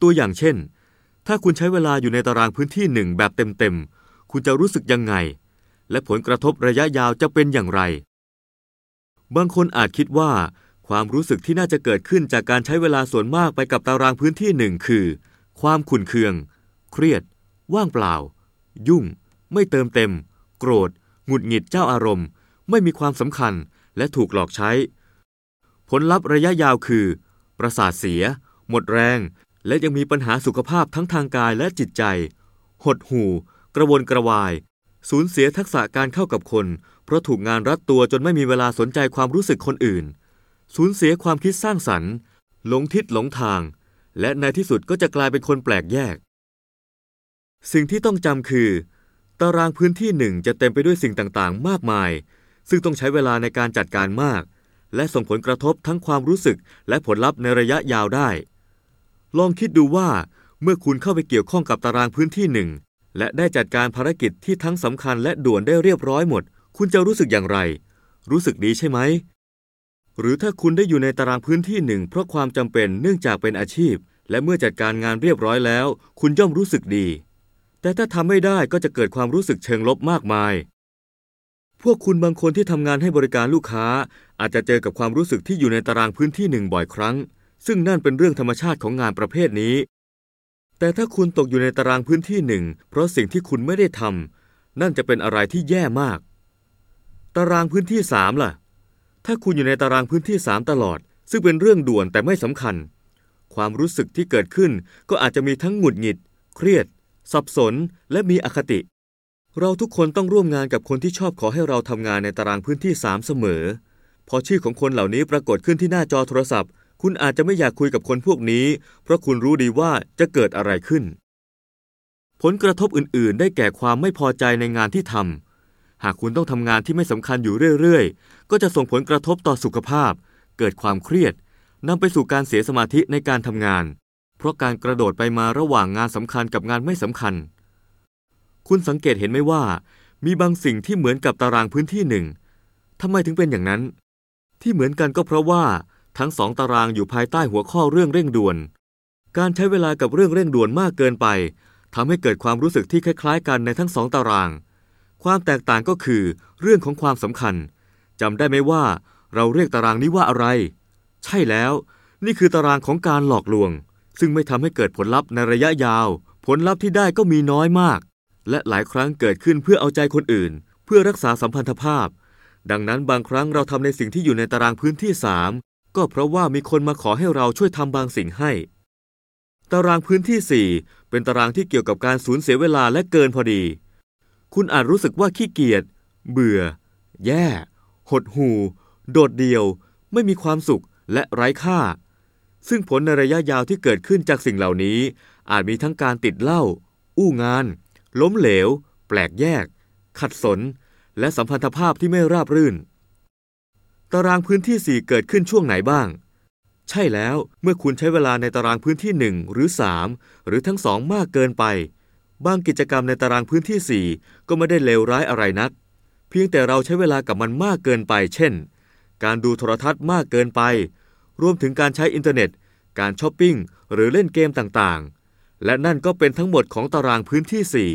ตัวอย่างเช่นถ้าคุณใช้เวลาอยู่ในตารางพื้นที่หนึ่งแบบเต็มๆคุณจะรู้สึกยังไงและผลกระทบระยะยาวจะเป็นอย่างไรบางคนอาจคิดว่าความรู้สึกที่น่าจะเกิดขึ้นจากการใช้เวลาส่วนมากไปกับตารางพื้นที่หนึ่งคือความขุ่นเคืองเครียดว่างเปล่ายุ่งไม่เติมเต็มโกรธหงุดหงิดเจ้าอารมณ์ไม่มีความสำคัญและถูกหลอกใช้ผลลัพธ์ระยะยาวคือประสาทเสียหมดแรงและยังมีปัญหาสุขภาพทั้งทางกายและจิตใจหดหู่กระวนกระวายสูญเสียทักษะการเข้ากับคนเพราะถูกงานรัดตัวจนไม่มีเวลาสนใจความรู้สึกคนอื่นสูญเสียความคิดสร้างสรรค์หลงทิศหลงทางและในที่สุดก็จะกลายเป็นคนแปลกแยกสิ่งที่ต้องจำคือตารางพื้นที่หนึ่งจะเต็มไปด้วยสิ่งต่างๆมากมายซึ่งต้องใช้เวลาในการจัดการมากและส่งผลกระทบทั้งความรู้สึกและผลลัพธ์ในระยะยาวได้ลองคิดดูว่าเมื่อคุณเข้าไปเกี่ยวข้องกับตารางพื้นที่หนึ่งและได้จัดการภารกิจที่ทั้งสำคัญและด่วนได้เรียบร้อยหมดคุณจะรู้สึกอย่างไรรู้สึกดีใช่ไหมหรือถ้าคุณได้อยู่ในตารางพื้นที่หนึ่งเพราะความจำเป็นเนื่องจากเป็นอาชีพและเมื่อจัดการงานเรียบร้อยแล้วคุณย่อมรู้สึกดีแต่ถ้าทำไม่ได้ก็จะเกิดความรู้สึกเชิงลบมากมายพวกคุณบางคนที่ทำงานให้บริการลูกค้าอาจจะเจอกับความรู้สึกที่อยู่ในตารางพื้นที่หนึ่งบ่อยครั้งซึ่งนั่นเป็นเรื่องธรรมชาติของงานประเภทนี้แต่ถ้าคุณตกอยู่ในตารางพื้นที่หนึ่งเพราะสิ่งที่คุณไม่ได้ทำนั่นจะเป็นอะไรที่แย่มากตารางพื้นที่3ล่ะถ้าคุณอยู่ในตารางพื้นที่3ตลอดซึ่งเป็นเรื่องด่วนแต่ไม่สำคัญความรู้สึกที่เกิดขึ้นก็อาจจะมีทั้งหงุดหงิดเครียดสับสนและมีอคติเราทุกคนต้องร่วมงานกับคนที่ชอบขอให้เราทำงานในตารางพื้นที่3เสมอพอชื่อของคนเหล่านี้ปรากฏขึ้นที่หน้าจอโทรศัพท์คุณอาจจะไม่อยากคุยกับคนพวกนี้เพราะคุณรู้ดีว่าจะเกิดอะไรขึ้นผลกระทบอื่นๆได้แก่ความไม่พอใจในงานที่ทำหากคุณต้องทำงานที่ไม่สำคัญอยู่เรื่อยๆก็จะส่งผลกระทบต่อสุขภาพเกิดความเครียดนำไปสู่การเสียสมาธิในการทำงานเพราะการกระโดดไปมาระหว่างงานสำคัญกับงานไม่สำคัญคุณสังเกตเห็นไหมว่ามีบางสิ่งที่เหมือนกับตารางพื้นที่หนึ่งทำไมถึงเป็นอย่างนั้นที่เหมือนกันก็เพราะว่าทั้งสองตารางอยู่ภายใต้หัวข้อเรื่องเร่งด่วนการใช้เวลากับเรื่องเร่งด่วนมากเกินไปทำให้เกิดความรู้สึกที่คล้ายๆกันในทั้งสองตารางความแตกต่างก็คือเรื่องของความสำคัญจำได้ไหมว่าเราเรียกตารางนี้ว่าอะไรใช่แล้วนี่คือตารางของการหลอกลวงซึ่งไม่ทำให้เกิดผลลัพธ์ในระยะยาวผลลัพธ์ที่ได้ก็มีน้อยมากและหลายครั้งเกิดขึ้นเพื่อเอาใจคนอื่นเพื่อรักษาสัมพันธภาพดังนั้นบางครั้งเราทำในสิ่งที่อยู่ในตารางพื้นที่3ก็เพราะว่ามีคนมาขอให้เราช่วยทำบางสิ่งให้ตารางพื้นที่4เป็นตารางที่เกี่ยวกับการสูญเสียเวลาและเกินพอดีคุณอาจรู้สึกว่าขี้เกียจเบื่อแย่หดหู่โดดเดี่ยวไม่มีความสุขและไร้ค่าซึ่งผลในระยะยาวที่เกิดขึ้นจากสิ่งเหล่านี้อาจมีทั้งการติดเหล้าอู้งานล้มเหลวแปลกแยกขัดสนและสัมพันธภาพที่ไม่ราบรื่นตารางพื้นที่4เกิดขึ้นช่วงไหนบ้างใช่แล้วเมื่อคุณใช้เวลาในตารางพื้นที่1หรือ3หรือทั้ง2มากเกินไปบางกิจกรรมในตารางพื้นที่4ก็ไม่ได้เลวร้ายอะไรนักเพียงแต่เราใช้เวลากับมันมากเกินไปเช่นการดูโทรทัศน์มากเกินไปรวมถึงการใช้อินเทอร์เน็ตการช้อปปิ้งหรือเล่นเกมต่างๆและนั่นก็เป็นทั้งหมดของตารางพื้นที่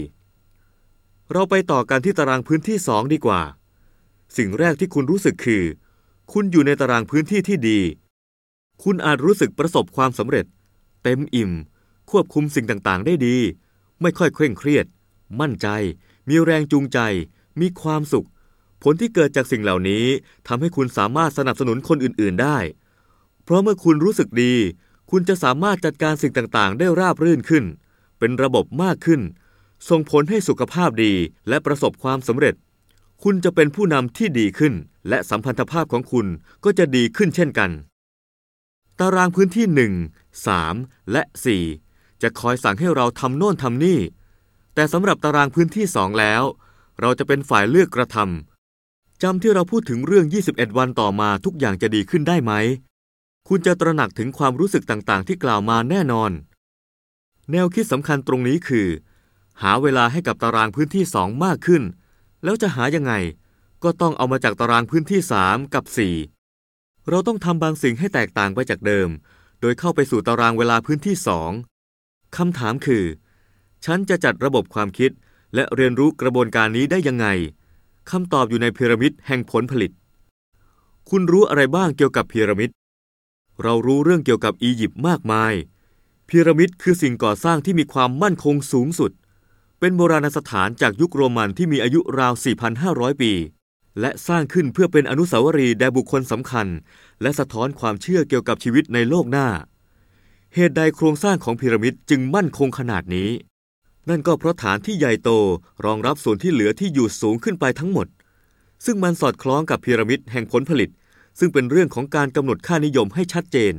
4เราไปต่อกันที่ตารางพื้นที่2ดีกว่าสิ่งแรกที่คุณรู้สึกคือคุณอยู่ในตารางพื้นที่ที่ดีคุณอาจรู้สึกประสบความสำเร็จเต็มอิ่มควบคุมสิ่งต่างๆได้ดีไม่ค่อยเคร่งเครียดมั่นใจมีแรงจูงใจมีความสุขผลที่เกิดจากสิ่งเหล่านี้ทำให้คุณสามารถสนับสนุนคนอื่นๆได้เพราะเมื่อคุณรู้สึกดีคุณจะสามารถจัดการสิ่งต่างๆได้ราบรื่นขึ้นเป็นระบบมากขึ้นส่งผลให้สุขภาพดีและประสบความสำเร็จคุณจะเป็นผู้นำที่ดีขึ้นและสัมพันธภาพของคุณก็จะดีขึ้นเช่นกันตารางพื้นที่1 3และ4จะคอยสั่งให้เราทำโน่นทำนี่แต่สำหรับตารางพื้นที่2แล้วเราจะเป็นฝ่ายเลือกกระทำจำที่เราพูดถึงเรื่อง21วันต่อมาทุกอย่างจะดีขึ้นได้ไหมคุณจะตระหนักถึงความรู้สึกต่างๆที่กล่าวมาแน่นอนแนวคิดสำคัญตรงนี้คือหาเวลาให้กับตารางพื้นที่2มากขึ้นแล้วจะหายังไงก็ต้องเอามาจากตารางพื้นที่3กับ4เราต้องทำบางสิ่งให้แตกต่างไปจากเดิมโดยเข้าไปสู่ตารางเวลาพื้นที่2 คำถามคือฉันจะจัดระบบความคิดและเรียนรู้กระบวนการนี้ได้ยังไงคำตอบอยู่ในพีระมิดแห่งผลผลิตคุณรู้อะไรบ้างเกี่ยวกับพีระมิดเรารู้เรื่องเกี่ยวกับอียิปต์มากมายพีระมิดคือสิ่งก่อสร้างที่มีความมั่นคงสูงสุดเป็นโบราณสถานจากยุคโรมันที่มีอายุราว 4,500 ปีและสร้างขึ้นเพื่อเป็นอนุสาวรีย์แด่บุคคลสำคัญและสะท้อนความเชื่อเกี่ยวกับชีวิตในโลกหน้าเหตุใดโครงสร้างของพีระมิดจึงมั่นคงขนาดนี้นั่นก็เพราะฐานที่ใหญ่โตรองรับส่วนที่เหลือที่อยู่สูงขึ้นไปทั้งหมดซึ่งมันสอดคล้องกับพีระมิดแห่งผลผลิตซึ่งเป็นเรื่องของการกำหนดค่านิยมให้ชัดเจน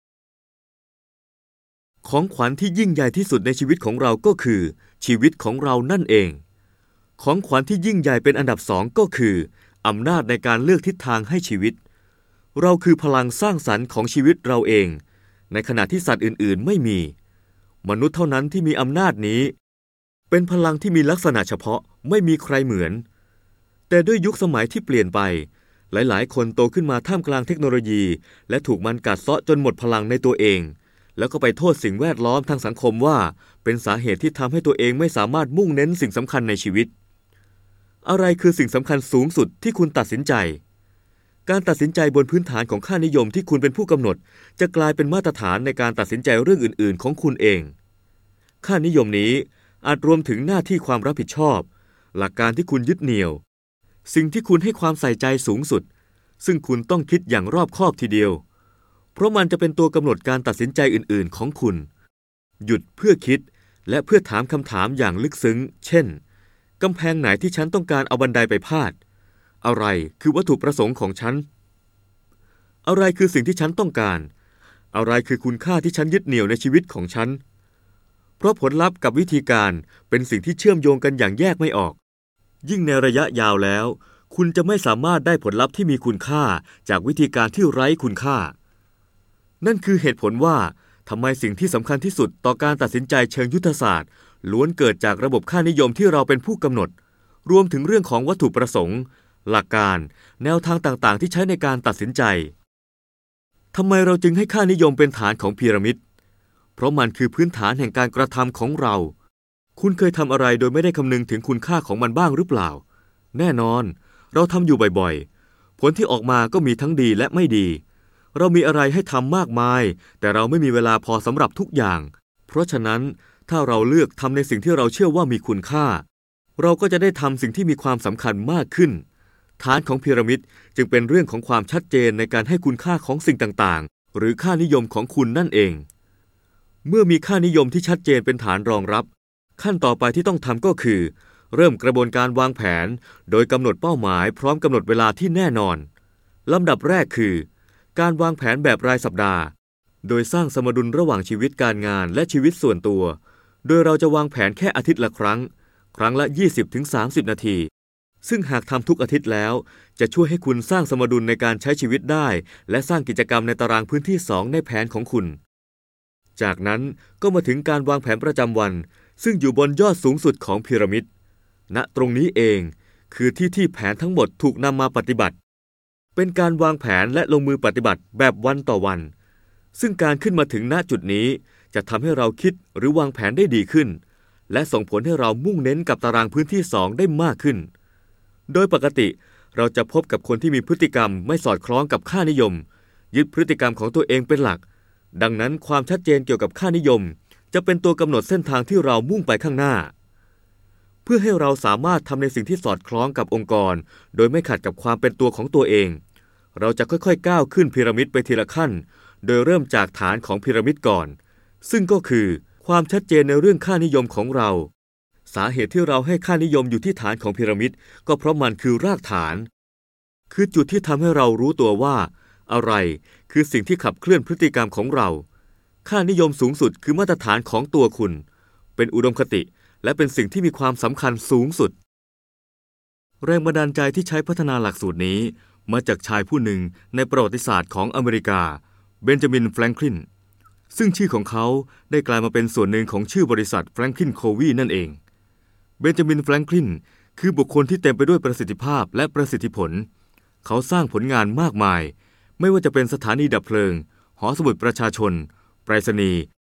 ของขวัญที่ยิ่งใหญ่ที่สุดในชีวิตของเราก็คือชีวิตของเรานั่นเองของขวัญที่ยิ่งใหญ่เป็นอันดับสองก็คืออำนาจในการเลือกทิศทางให้ชีวิตเราคือพลังสร้างสรรค์ของชีวิตเราเองในขณะที่สัตว์อื่นๆไม่มีมนุษย์เท่านั้นที่มีอำนาจนี้เป็นพลังที่มีลักษณะเฉพาะไม่มีใครเหมือนแต่ด้วยยุคสมัยที่เปลี่ยนไปหลายๆคนโตขึ้นมาท่ามกลางเทคโนโลยีและถูกมันกัดเซาะจนหมดพลังในตัวเองแล้วก็ไปโทษสิ่งแวดล้อมทางสังคมว่าเป็นสาเหตุที่ทำให้ตัวเองไม่สามารถมุ่งเน้นสิ่งสำคัญในชีวิตอะไรคือสิ่งสำคัญสูงสุดที่คุณตัดสินใจการตัดสินใจบนพื้นฐานของค่านิยมที่คุณเป็นผู้กำหนดจะกลายเป็นมาตรฐานในการตัดสินใจเรื่องอื่นๆของคุณเองค่านิยมนี้อาจรวมถึงหน้าที่ความรับผิดชอบหลักการที่คุณยึดเหนี่ยวสิ่งที่คุณให้ความใส่ใจสูงสุดซึ่งคุณต้องคิดอย่างรอบคอบทีเดียวเพราะมันจะเป็นตัวกำหนดการตัดสินใจอื่นๆของคุณหยุดเพื่อคิดและเพื่อถามคำถามอย่างลึกซึ้งเช่นกำแพงไหนที่ฉันต้องการเอาบันไดไปพาดอะไรคือวัตถุประสงค์ของฉันอะไรคือสิ่งที่ฉันต้องการอะไรคือคุณค่าที่ฉันยึดเหนี่ยวในชีวิตของฉันเพราะผลลัพธ์กับวิธีการเป็นสิ่งที่เชื่อมโยงกันอย่างแยกไม่ออกยิ่งในระยะยาวแล้วคุณจะไม่สามารถได้ผลลัพธ์ที่มีคุณค่าจากวิธีการที่ไร้คุณค่านั่นคือเหตุผลว่าทำไมสิ่งที่สำคัญที่สุดต่อการตัดสินใจเชิงยุทธศาสตร์ล้วนเกิดจากระบบค่านิยมที่เราเป็นผู้กำหนดรวมถึงเรื่องของวัตถุประสงค์หลักการแนวทางต่างๆที่ใช้ในการตัดสินใจทำไมเราจึงให้ค่านิยมเป็นฐานของพีระมิดเพราะมันคือพื้นฐานแห่งการกระทำของเราคุณเคยทำอะไรโดยไม่ได้คำนึงถึงคุณค่าของมันบ้างหรือเปล่าแน่นอนเราทำอยู่บ่อยๆผลที่ออกมาก็มีทั้งดีและไม่ดีเรามีอะไรให้ทำมากมายแต่เราไม่มีเวลาพอสำหรับทุกอย่างเพราะฉะนั้นถ้าเราเลือกทำในสิ่งที่เราเชื่อว่ามีคุณค่าเราก็จะได้ทำสิ่งที่มีความสำคัญมากขึ้นฐานของพีระมิดจึงเป็นเรื่องของความชัดเจนในการให้คุณค่าของสิ่งต่างๆหรือค่านิยมของคุณนั่นเองเมื่อมีค่านิยมที่ชัดเจนเป็นฐานรองรับขั้นต่อไปที่ต้องทำก็คือเริ่มกระบวนการวางแผนโดยกำหนดเป้าหมายพร้อมกำหนดเวลาที่แน่นอนลำดับแรกคือการวางแผนแบบรายสัปดาห์โดยสร้างสมดุลระหว่างชีวิตการงานและชีวิตส่วนตัวโดยเราจะวางแผนแค่อาทิตย์ละครั้งละ 20-30 นาทีซึ่งหากทำทุกอาทิตย์แล้วจะช่วยให้คุณสร้างสมดุลในการใช้ชีวิตได้และสร้างกิจกรรมในตารางพื้นที่2ในแผนของคุณจากนั้นก็มาถึงการวางแผนประจำวันซึ่งอยู่บนยอดสูงสุดของพีระมิดณตรงนี้เองคือที่แผนทั้งหมดถูกนำมาปฏิบัติเป็นการวางแผนและลงมือปฏิบัติแบบวันต่อวันซึ่งการขึ้นมาถึงณจุดนี้จะทำให้เราคิดหรือวางแผนได้ดีขึ้นและส่งผลให้เรามุ่งเน้นกับตารางพื้นที่2ได้มากขึ้นโดยปกติเราจะพบกับคนที่มีพฤติกรรมไม่สอดคล้องกับค่านิยมยึดพฤติกรรมของตัวเองเป็นหลักดังนั้นความชัดเจนเกี่ยวกับค่านิยมจะเป็นตัวกำหนดเส้นทางที่เรามุ่งไปข้างหน้าเพื่อให้เราสามารถทำในสิ่งที่สอดคล้องกับองค์กรโดยไม่ขัดกับความเป็นตัวของตัวเองเราจะค่อยๆก้าวขึ้นพีระมิดไปทีละขั้นโดยเริ่มจากฐานของพีระมิดก่อนซึ่งก็คือความชัดเจนในเรื่องค่านิยมของเราสาเหตุที่เราให้ค่านิยมอยู่ที่ฐานของพีระมิดก็เพราะมันคือรากฐานคือจุดที่ทำให้เรารู้ตัวว่าอะไรคือสิ่งที่ขับเคลื่อนพฤติกรรมของเราค่านิยมสูงสุดคือมาตรฐานของตัวคุณเป็นอุดมคติและเป็นสิ่งที่มีความสำคัญสูงสุดแรงบันดาลใจที่ใช้พัฒนาหลักสูตรนี้มาจากชายผู้หนึ่งในประวัติศาสตร์ของอเมริกาเบนจามินแฟรงคลินซึ่งชื่อของเขาได้กลายมาเป็นส่วนหนึ่งของชื่อบริษัทแฟรงคลินโควีนั่นเองเบนจามินแฟรงคลินคือบุคคลที่เต็มไปด้วยประสิทธิภาพและประสิทธิผลเขาสร้างผลงานมากมายไม่ว่าจะเป็นสถานีดับเพลิงหอสมุดประชาชนไปรษณีย์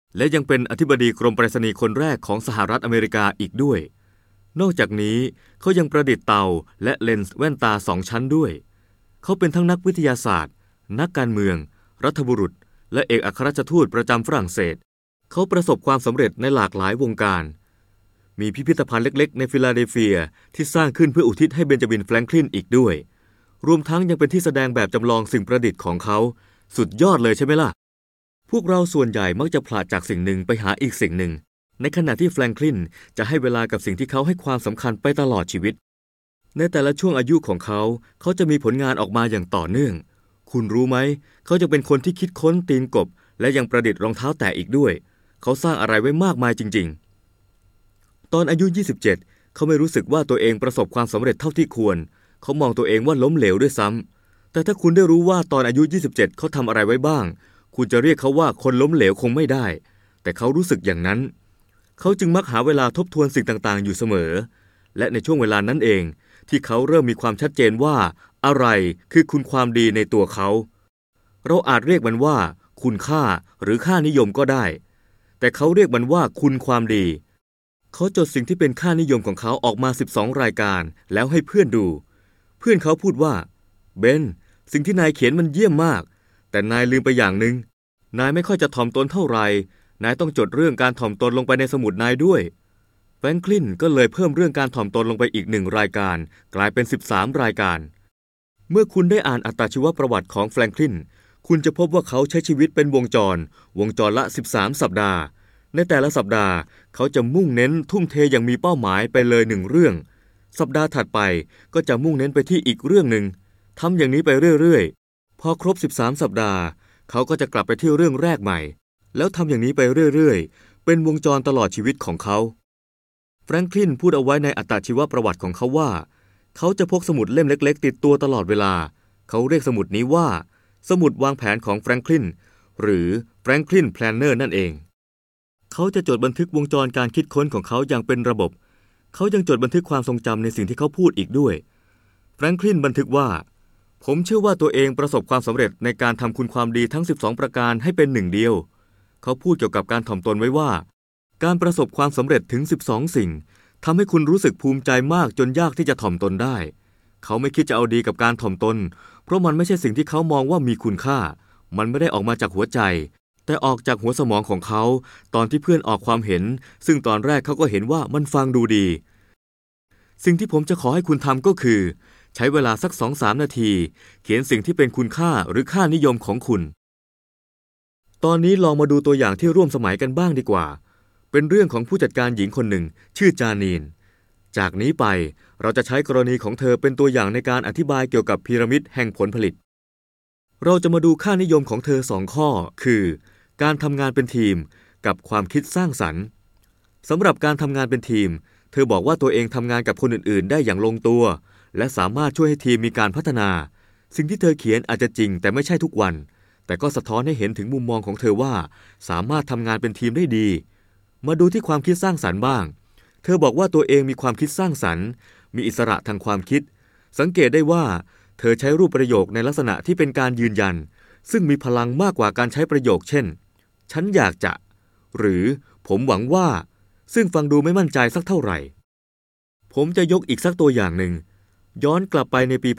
และยังเป็นอธิบดีกรมไปรษณีย์คนแรกของสหรัฐอเมริกาอีกด้วยนอกจากนี้เขายังประดิษฐ์เตาและเลนส์แว่นตา2 ชั้นด้วยเขาเป็นทั้งนักวิทยาศาสตร์นักการเมืองรัฐบุรุษและเอกอัครราชทูตประจำฝรั่งเศสเขาประสบความสำเร็จในหลากหลายวงการมีพิพิธภัณฑ์เล็กๆในฟิลาเดลเฟียที่สร้างขึ้นเพื่ออุทิศให้เบนจามินแฟรงคลินอีกด้วยรวมทั้งยังเป็นที่แสดงแบบจำลองสิ่งประดิษฐ์ของเขาสุดยอดเลยใช่ไหมล่ะพวกเราส่วนใหญ่มักจะผลาดจากสิ่งหนึ่งไปหาอีกสิ่งหนึ่งในขณะที่แฟรงคลินจะให้เวลากับสิ่งที่เขาให้ความสำคัญไปตลอดชีวิตในแต่ละช่วงอายุของเขาจะมีผลงานออกมาอย่างต่อเนื่องคุณรู้ไหมเขาจะเป็นคนที่คิดค้นตีนกบและยังประดิษฐ์รองเท้าแตะอีกด้วยเขาสร้างอะไรไว้มากมายจริงๆตอนอายุ27เขาไม่รู้สึกว่าตัวเองประสบความสำเร็จเท่าที่ควรเขามองตัวเองว่าล้มเหลวด้วยซ้ำแต่ถ้าคุณได้รู้ว่าตอนอายุ27เขาทำอะไรไว้บ้างคุณจะเรียกเขาว่าคนล้มเหลวคงไม่ได้แต่เขารู้สึกอย่างนั้นเขาจึงมักหาเวลาทบทวนสิ่งต่างๆอยู่เสมอและในช่วงเวลานั้นเองที่เขาเริ่มมีความชัดเจนว่าอะไรคือคุณความดีในตัวเขาเราอาจเรียกมันว่าคุณค่าหรือค่านิยมก็ได้แต่เขาเรียกมันว่าคุณความดีเขาจดสิ่งที่เป็นค่านิยมของเขาออกมา12 รายการแล้วให้เพื่อนดูเพื่อนเขาพูดว่าเบนสิ่งที่นายเขียนมันเยี่ยมมากแต่นายลืมไปอย่างหนึ่งนายไม่ค่อยจะถ่อมตนเท่าไหร่นายต้องจดเรื่องการถ่อมตนลงไปในสมุดนายด้วยแฟรงคลินก็เลยเพิ่มเรื่องการถ่อมตนลงไปอีก1 รายการกลายเป็น13 รายการเมื่อคุณได้อ่านอัตชีวประวัติของแฟรงคลินคุณจะพบว่าเขาใช้ชีวิตเป็นวงจรละ13 สัปดาห์ในแต่ละสัปดาห์เขาจะมุ่งเน้นทุ่มเทอย่างมีเป้าหมายไปเลย1 เรื่องสัปดาห์ถัดไปก็จะมุ่งเน้นไปที่อีกเรื่องหนึ่งทำอย่างนี้ไปเรื่อยๆพอครบ13 สัปดาห์เขาก็จะกลับไปที่เรื่องแรกใหม่แล้วทำอย่างนี้ไปเรื่อยๆเป็นวงจรตลอดชีวิตของเขาแฟรงคลินพูดเอาไว้ในอัตชีวประวัติของเขาว่าเขาจะพกสมุดเล่มเล็กๆติดตัวตลอดเวลาเขาเรียกสมุดนี้ว่าสมุดวางแผนของแฟรงคลินหรือ Franklin Planner นั่นเองเขาจะจดบันทึกวงจรการคิดค้นของเขาอย่างเป็นระบบเขายังจดบันทึกความทรงจำในสิ่งที่เขาพูดอีกด้วยแฟรงคลินบันทึกว่าผมเชื่อว่าตัวเองประสบความสำเร็จในการทำคุณความดีทั้ง12 ประการให้เป็นหนึ่งเดียวเขาพูดเกี่ยวกับการถ่อมตนไว้ว่าการประสบความสำเร็จถึง12 สิ่งทำให้คุณรู้สึกภูมิใจมากจนยากที่จะถ่อมตนได้เขาไม่คิดจะเอาดีกับการถ่อมตนเพราะมันไม่ใช่สิ่งที่เขามองว่ามีคุณค่ามันไม่ได้ออกมาจากหัวใจแต่ออกจากหัวสมองของเขาตอนที่เพื่อนออกความเห็นซึ่งตอนแรกเขาก็เห็นว่ามันฟังดูดีสิ่งที่ผมจะขอให้คุณทำก็คือใช้เวลาสัก 2-3 นาทีเขียนสิ่งที่เป็นคุณค่าหรือค่านิยมของคุณตอนนี้ลองมาดูตัวอย่างที่ร่วมสมัยกันบ้างดีกว่าเป็นเรื่องของผู้จัดการหญิงคนหนึ่งชื่อจานีนจากนี้ไปเราจะใช้กรณีของเธอเป็นตัวอย่างในการอธิบายเกี่ยวกับพีระมิดแห่งผลผลิตเราจะมาดูค่านิยมของเธอ2 ข้อคือการทำงานเป็นทีมกับความคิดสร้างสรรค์สำหรับการทำงานเป็นทีมเธอบอกว่าตัวเองทำงานกับคนอื่นๆได้อย่างลงตัวและสามารถช่วยให้ทีมมีการพัฒนาสิ่งที่เธอเขียนอาจจะจริงแต่ไม่ใช่ทุกวันแต่ก็สะท้อนให้เห็นถึงมุมมองของเธอว่าสามารถทำงานเป็นทีมได้ดีมาดูที่ความคิดสร้างสรรค์บ้างเธอบอกว่าตัวเองมีความคิดสร้างสรรค์มีอิสระทางความคิดสังเกตได้ว่าเธอใช้รูปประโยคในลักษณะที่เป็นการยืนยันซึ่งมีพลังมากกว่าการใช้ประโยคเช่นฉันอยากจะหรือผมหวังว่าซึ่งฟังดูไม่มั่นใจสักเท่าไหร่ผมจะยกอีกสักตัวอย่างหนึ่งย้อนกลับไปในปี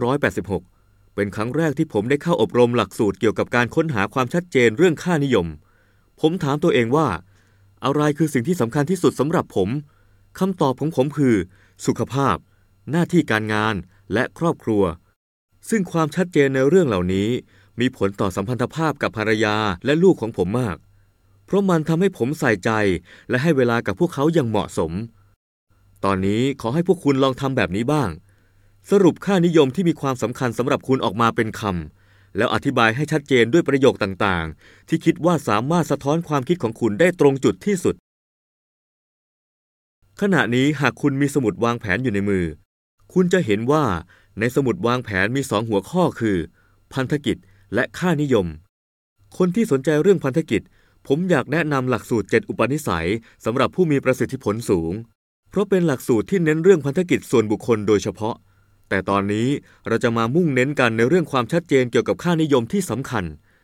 1986 เป็นครั้งแรกที่ผมได้เข้าอบรมหลักสูตรเกี่ยวกับการค้นหาความชัดเจนเรื่องค่านิยมผมถามตัวเองว่าอะไรคือสิ่งที่สำคัญที่สุดสำหรับผมคำตอบของผมคือสุขภาพหน้าที่การงานและครอบครัวซึ่งความชัดเจนในเรื่องเหล่านี้มีผลต่อสัมพันธภาพกับภรรยาและลูกของผมมากเพราะมันทำให้ผมใส่ใจและให้เวลากับพวกเขาอย่างเหมาะสมตอนนี้ขอให้พวกคุณลองทำแบบนี้บ้างสรุปค่านิยมที่มีความสำคัญสำหรับคุณออกมาเป็นคำแล้วอธิบายให้ชัดเจนด้วยประโยคต่างๆที่คิดว่าสามารถสะท้อนความคิดของคุณได้ตรงจุดที่สุดขณะนี้หากคุณมีสมุดวางแผนอยู่ในมือคุณจะเห็นว่าในสมุดวางแผนมี2 หัวข้อคือพันธกิจและค่านิยมคนที่สนใจเรื่องพันธกิจผมอยากแนะนำหลักสูตร7 อุปนิสัยสำหรับผู้มีประสิทธิผลสูงเพราะเป็นหลักสูตรที่เน้นเรื่องพันธกิจส่วนบุคคลโดยเฉพาะแต่ตอนนี้เราจะมามุ่งเน้นกันในเรื่องความชัดเจนเกี่ยวกับค่านิยมที่สำคัญ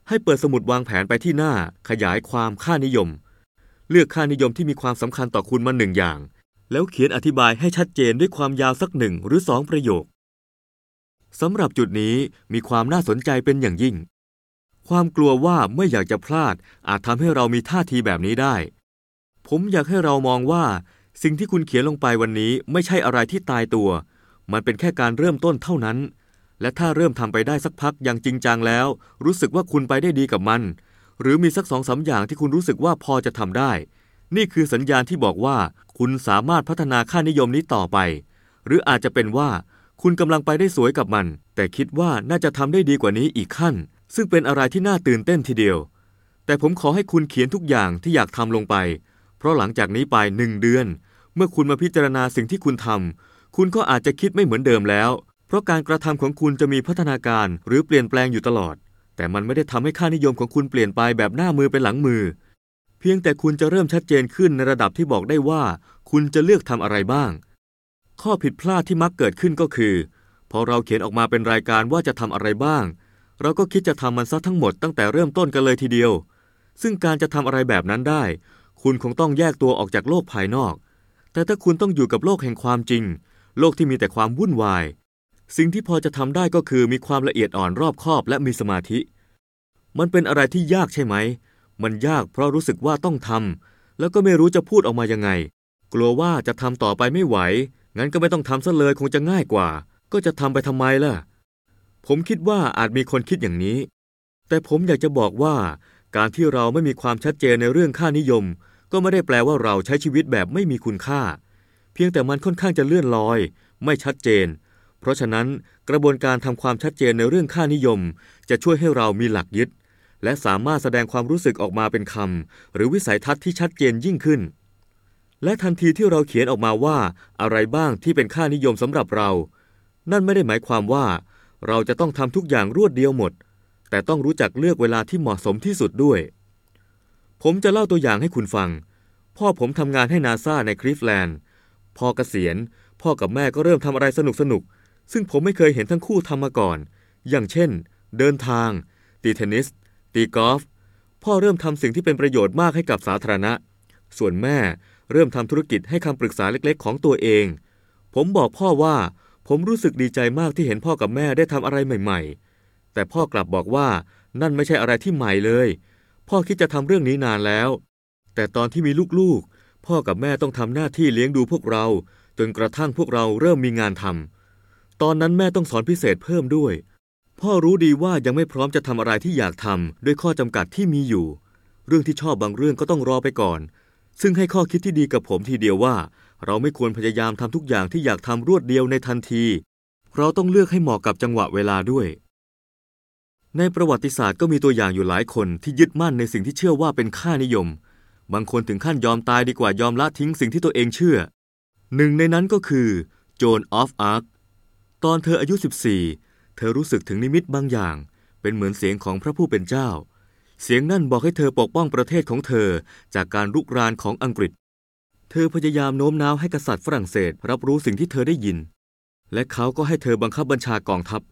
ให้เปิดสมุดวางแผนไปที่หน้าขยายความค่านิยมเลือกค่านิยมที่มีความสำคัญต่อคุณมา1 อย่างแล้วเขียนอธิบายให้ชัดเจนด้วยความยาวสัก1 หรือ 2 ประโยคสำหรับจุดนี้มีความน่าสนใจเป็นอย่างยิ่งความกลัวว่าไม่อยากจะพลาดอาจทำให้เรามีท่าทีแบบนี้ได้ผมอยากให้เรามองว่าสิ่งที่คุณเขียนลงไปวันนี้ไม่ใช่อะไรที่ตายตัวมันเป็นแค่การเริ่มต้นเท่านั้นและถ้าเริ่มทำไปได้สักพักอย่างจริงจังแล้วรู้สึกว่าคุณไปได้ดีกับมันหรือมีสัก2-3 อย่างที่คุณรู้สึกว่าพอจะทำได้นี่คือสัญญาณที่บอกว่าคุณสามารถพัฒนาค่านิยมนี้ต่อไปหรืออาจจะเป็นว่าคุณกำลังไปได้สวยกับมันแต่คิดว่าน่าจะทำได้ดีกว่านี้อีกขั้นซึ่งเป็นอะไรที่น่าตื่นเต้นทีเดียวแต่ผมขอให้คุณเขียนทุกอย่างที่อยากทำลงไปเพราะหลังจากนี้ไป1 เดือนเมื่อคุณมาพิจารณาสิ่งที่คุณทำคุณก็อาจจะคิดไม่เหมือนเดิมแล้วเพราะการกระทำของคุณจะมีพัฒนาการหรือเปลี่ยนแปลงอยู่ตลอดแต่มันไม่ได้ทำให้ค่านิยมของคุณเปลี่ยนไปแบบหน้ามือเป็นหลังมือเพียงแต่คุณจะเริ่มชัดเจนขึ้นในระดับที่บอกได้ว่าคุณจะเลือกทำอะไรบ้างข้อผิดพลาดที่มักเกิดขึ้นก็คือพอเราเขียนออกมาเป็นรายการว่าจะทำอะไรบ้างเราก็คิดจะทำมันซะทั้งหมดตั้งแต่เริ่มต้นกันเลยทีเดียวซึ่งการจะทำอะไรแบบนั้นได้คุณคงต้องแยกตัวออกจากโลกภายนอกแต่ถ้าคุณต้องอยู่กับโลกแห่งความจริงโลกที่มีแต่ความวุ่นวายสิ่งที่พอจะทำได้ก็คือมีความละเอียดอ่อนรอบคอบและมีสมาธิมันเป็นอะไรที่ยากใช่ไหมมันยากเพราะรู้สึกว่าต้องทำแล้วก็ไม่รู้จะพูดออกมายังไงกลัวว่าจะทำต่อไปไม่ไหวงั้นก็ไม่ต้องทำซะเลยคงจะง่ายกว่าก็จะทำไปทำไมล่ะผมคิดว่าอาจมีคนคิดอย่างนี้แต่ผมอยากจะบอกว่าการที่เราไม่มีความชัดเจนในเรื่องค่านิยมก็ไม่ได้แปลว่าเราใช้ชีวิตแบบไม่มีคุณค่าเพียงแต่มันค่อนข้างจะเลื่อนลอยไม่ชัดเจนเพราะฉะนั้นกระบวนการทำความชัดเจนในเรื่องค่านิยมจะช่วยให้เรามีหลักยึดและสามารถแสดงความรู้สึกออกมาเป็นคำหรือวิสัยทัศน์ที่ชัดเจนยิ่งขึ้นและทันทีที่เราเขียนออกมาว่าอะไรบ้างที่เป็นค่านิยมสำหรับเรานั่นไม่ได้หมายความว่าเราจะต้องทำทุกอย่างรวดเดียวหมดแต่ต้องรู้จักเลือกเวลาที่เหมาะสมที่สุดด้วยผมจะเล่าตัวอย่างให้คุณฟังพ่อผมทำงานให้นาซาในคลิฟแลนด์พอเกษียณพ่อกับแม่ก็เริ่มทำอะไรสนุกซึ่งผมไม่เคยเห็นทั้งคู่ทำมาก่อนอย่างเช่นเดินทางตีเทนนิสตีกอล์ฟพ่อเริ่มทำสิ่งที่เป็นประโยชน์มากให้กับสาธารณะส่วนแม่เริ่มทำธุรกิจให้คำปรึกษาเล็กๆของตัวเองผมบอกพ่อว่าผมรู้สึกดีใจมากที่เห็นพ่อกับแม่ได้ทำอะไรใหม่ๆแต่พ่อกลับบอกว่านั่นไม่ใช่อะไรที่ใหม่เลยพ่อคิดจะทำเรื่องนี้นานแล้วแต่ตอนที่มีลูกๆพ่อกับแม่ต้องทำหน้าที่เลี้ยงดูพวกเราจนกระทั่งพวกเราเริ่มมีงานทำตอนนั้นแม่ต้องสอนพิเศษเพิ่มด้วยพ่อรู้ดีว่ายังไม่พร้อมจะทำอะไรที่อยากทำด้วยข้อจำกัดที่มีอยู่เรื่องที่ชอบบางเรื่องก็ต้องรอไปก่อนซึ่งให้ข้อคิดที่ดีกับผมทีเดียวว่าเราไม่ควรพยายามทำทุกอย่างที่อยากทำรวดเดียวในทันทีเราต้องเลือกให้เหมาะกับจังหวะเวลาด้วยในประวัติศาสตร์ก็มีตัวอย่างอยู่หลายคนที่ยึดมั่นในสิ่งที่เชื่อว่าเป็นค่านิยมบางคนถึงขั้นยอมตายดีกว่ายอมละทิ้งสิ่งที่ตัวเองเชื่อหนึ่งในนั้นก็คือโจนออฟอาร์คตอนเธออายุ14เธอรู้สึกถึงนิมิตบางอย่างเป็นเหมือนเสียงของพระผู้เป็นเจ้าเสียงนั่นบอกให้เธอปกป้องประเทศของเธอจากการรุกรานของอังกฤษเธอพยายามโน้มน้าวให้กษัตริย์ฝรั่งเศสรับรู้สิ่งที่เธอได้ยินและเขาก็ให้เธอบังคับบัญชากองทัพ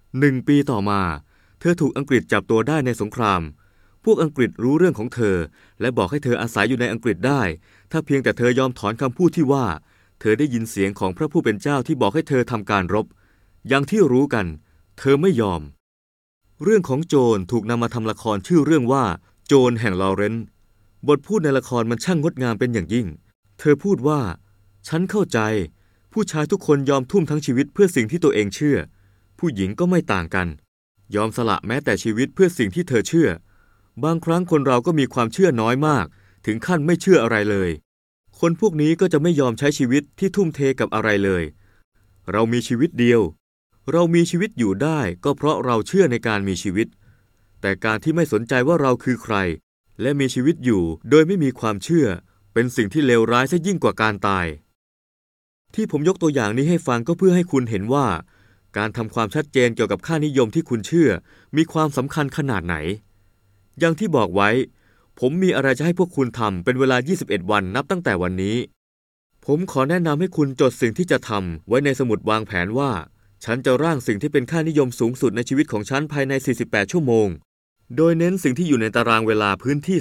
1 ปีต่อมาเธอถูกอังกฤษจับตัวได้ในสงครามพวกอังกฤษรู้เรื่องของเธอและบอกให้เธออาศัยอยู่ในอังกฤษได้ถ้าเพียงแต่เธอยอมถอนคำพูดที่ว่าเธอได้ยินเสียงของพระผู้เป็นเจ้าที่บอกให้เธอทำการรบอย่างที่รู้กันเธอไม่ยอมเรื่องของโจรถูกนำมาทำละครชื่อเรื่องว่าโจรแห่งลอเรนซ์บทพูดในละครมันช่างงดงามเป็นอย่างยิ่งเธอพูดว่าฉันเข้าใจผู้ชายทุกคนยอมทุ่มทั้งชีวิตเพื่อสิ่งที่ตัวเองเชื่อผู้หญิงก็ไม่ต่างกันยอมสละแม้แต่ชีวิตเพื่อสิ่งที่เธอเชื่อบางครั้งคนเราก็มีความเชื่อน้อยมากถึงขั้นไม่เชื่ออะไรเลยคนพวกนี้ก็จะไม่ยอมใช้ชีวิตที่ทุ่มเทกับอะไรเลยเรามีชีวิตเดียวเรามีชีวิตอยู่ได้ก็เพราะเราเชื่อในการมีชีวิตแต่การที่ไม่สนใจว่าเราคือใครและมีชีวิตอยู่โดยไม่มีความเชื่อเป็นสิ่งที่เลวร้ายซะยิ่งกว่าการตายที่ผมยกตัวอย่างนี้ให้ฟังก็เพื่อให้คุณเห็นว่าการทำความชัดเจนเกี่ยวกับค่านิยมที่คุณเชื่อมีความสำคัญขนาดไหนอย่างที่บอกไว้ผมมีอะไรจะให้พวกคุณทำเป็นเวลา21 วันนับตั้งแต่วันนี้ผมขอแนะนำให้คุณจดสิ่งที่จะทำไว้ในสมุดวางแผนว่าฉันจะร่างสิ่งที่เป็นค่านิยมสูงสุดในชีวิตของฉันภายใน48 ชั่วโมงโดยเน้นสิ่งที่อยู่ในตารางเวลาพื้นที่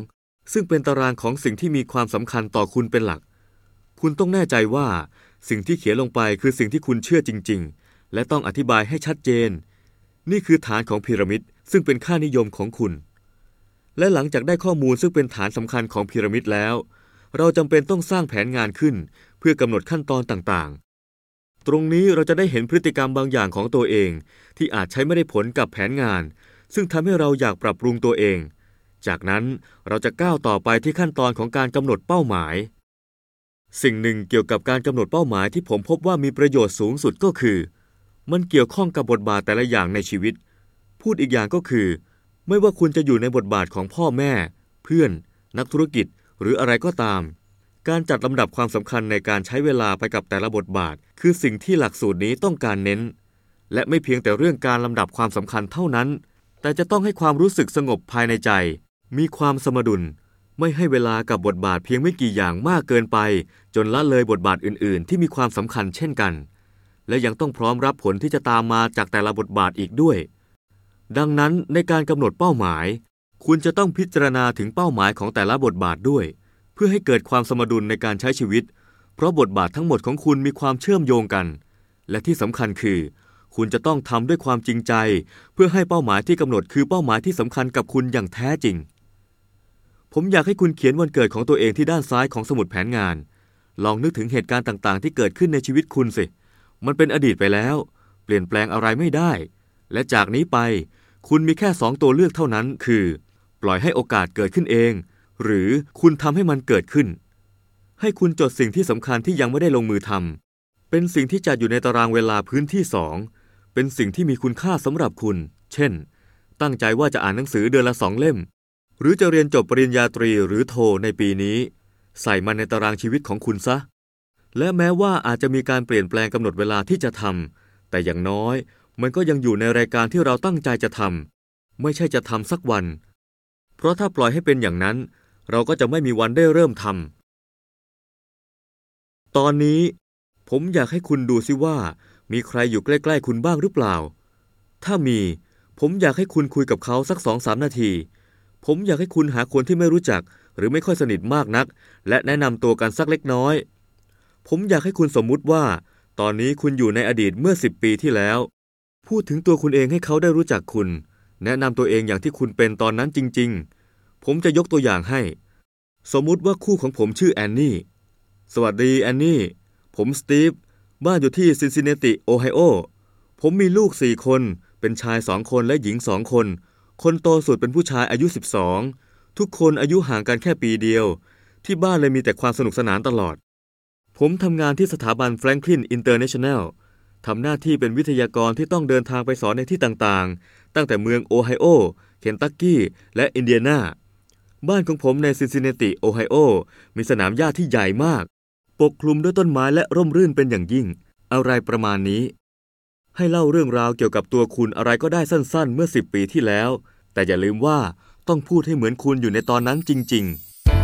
2ซึ่งเป็นตารางของสิ่งที่มีความสำคัญต่อคุณเป็นหลักคุณต้องแน่ใจว่าสิ่งที่เขียนลงไปคือสิ่งที่คุณเชื่อจริงๆและต้องอธิบายให้ชัดเจนนี่คือฐานของพีระมิดซึ่งเป็นค่านิยมของคุณและหลังจากได้ข้อมูลซึ่งเป็นฐานสำคัญของพีระมิดแล้วเราจำเป็นต้องสร้างแผนงานขึ้นเพื่อกำหนดขั้นตอนต่างๆตรงนี้เราจะได้เห็นพฤติกรรมบางอย่างของตัวเองที่อาจใช้ไม่ได้ผลกับแผนงานซึ่งทำให้เราอยากปรับปรุงตัวเองจากนั้นเราจะก้าวต่อไปที่ขั้นตอนของการกำหนดเป้าหมายสิ่งหนึ่งเกี่ยวกับการกำหนดเป้าหมายที่ผมพบว่ามีประโยชน์สูงสุดก็คือมันเกี่ยวข้องกับบทบาทแต่ละอย่างในชีวิตพูดอีกอย่างก็คือไม่ว่าคุณจะอยู่ในบทบาทของพ่อแม่เพื่อนนักธุรกิจหรืออะไรก็ตามการจัดลำดับความสำคัญในการใช้เวลาไปกับแต่ละบทบาทคือสิ่งที่หลักสูตรนี้ต้องการเน้นและไม่เพียงแต่เรื่องการลำดับความสำคัญเท่านั้นแต่จะต้องให้ความรู้สึกสงบภายในใจมีความสมดุลไม่ให้เวลากับบทบาทเพียงไม่กี่อย่างมากเกินไปจนละเลยบทบาทอื่นๆที่มีความสำคัญเช่นกันและยังต้องพร้อมรับผลที่จะตามมาจากแต่ละบทบาทอีกด้วยดังนั้นในการกำหนดเป้าหมายคุณจะต้องพิจารณาถึงเป้าหมายของแต่ละบทบาทด้วยเพื่อให้เกิดความสมดุลในการใช้ชีวิตเพราะบทบาททั้งหมดของคุณมีความเชื่อมโยงกันและที่สำคัญคือคุณจะต้องทำด้วยความจริงใจเพื่อให้เป้าหมายที่กำหนดคือเป้าหมายที่สำคัญกับคุณอย่างแท้จริงผมอยากให้คุณเขียนวันเกิดของตัวเองที่ด้านซ้ายของสมุดแผนงานลองนึกถึงเหตุการณ์ต่างๆที่เกิดขึ้นในชีวิตคุณสิมันเป็นอดีตไปแล้วเปลี่ยนแปลงอะไรไม่ได้และจากนี้ไปคุณมีแค่2ตัวเลือกเท่านั้นคือปล่อยให้โอกาสเกิดขึ้นเองหรือคุณทำให้มันเกิดขึ้นให้คุณจดสิ่งที่สำคัญที่ยังไม่ได้ลงมือทำเป็นสิ่งที่จัดอยู่ในตารางเวลาพื้นที่2เป็นสิ่งที่มีคุณค่าสำหรับคุณเช่นตั้งใจว่าจะอ่านหนังสือเดือนละ2 เล่มหรือจะเรียนจบปริญญาตรีหรือโทในปีนี้ใส่มันในตารางชีวิตของคุณซะและแม้ว่าอาจจะมีการเปลี่ยนแปลงกำหนดเวลาที่จะทำแต่อย่างน้อยมันก็ยังอยู่ในรายการที่เราตั้งใจจะทำไม่ใช่จะทำสักวันเพราะถ้าปล่อยให้เป็นอย่างนั้นเราก็จะไม่มีวันได้เริ่มทำตอนนี้ผมอยากให้คุณดูซิว่ามีใครอยู่ใกล้ๆคุณบ้างหรือเปล่าถ้ามีผมอยากให้คุณคุยกับเขาสัก 2-3 นาทีผมอยากให้คุณหาคนที่ไม่รู้จักหรือไม่ค่อยสนิทมากนักและแนะนำตัวกันสักเล็กน้อยผมอยากให้คุณสมมุติว่าตอนนี้คุณอยู่ในอดีตเมื่อ10 ปีที่แล้วพูดถึงตัวคุณเองให้เขาได้รู้จักคุณแนะนำตัวเองอย่างที่คุณเป็นตอนนั้นจริงๆผมจะยกตัวอย่างให้สมมุติว่าคู่ของผมชื่อแอนนี่สวัสดีแอนนี่ผมสตีฟบ้านอยู่ที่ซินซินเนติโอไฮโอผมมีลูก4 คนเป็นชาย2 คนและหญิง2 คนคนโตสุดเป็นผู้ชายอายุ12ทุกคนอายุห่างกันแค่ปีเดียวที่บ้านเลยมีแต่ความสนุกสนานตลอดผมทำงานที่สถาบันแฟรงคลินอินเตอร์เนชั่นแนลทำหน้าที่เป็นวิทยากรที่ต้องเดินทางไปสอนในที่ต่างๆตั้งแต่เมืองโอไฮโอเคนตักกี้และอินเดียนาบ้านของผมในซินซินเนติโอไฮโอมีสนามหญ้าที่ใหญ่มากปกคลุมด้วยต้นไม้และร่มรื่นเป็นอย่างยิ่งอะไรประมาณนี้ให้เล่าเรื่องราวเกี่ยวกับตัวคุณอะไรก็ได้สั้นๆเมื่อ10 ปีที่แล้วแต่อย่าลืมว่าต้องพูดให้เหมือนคุณอยู่ในตอนนั้นจริง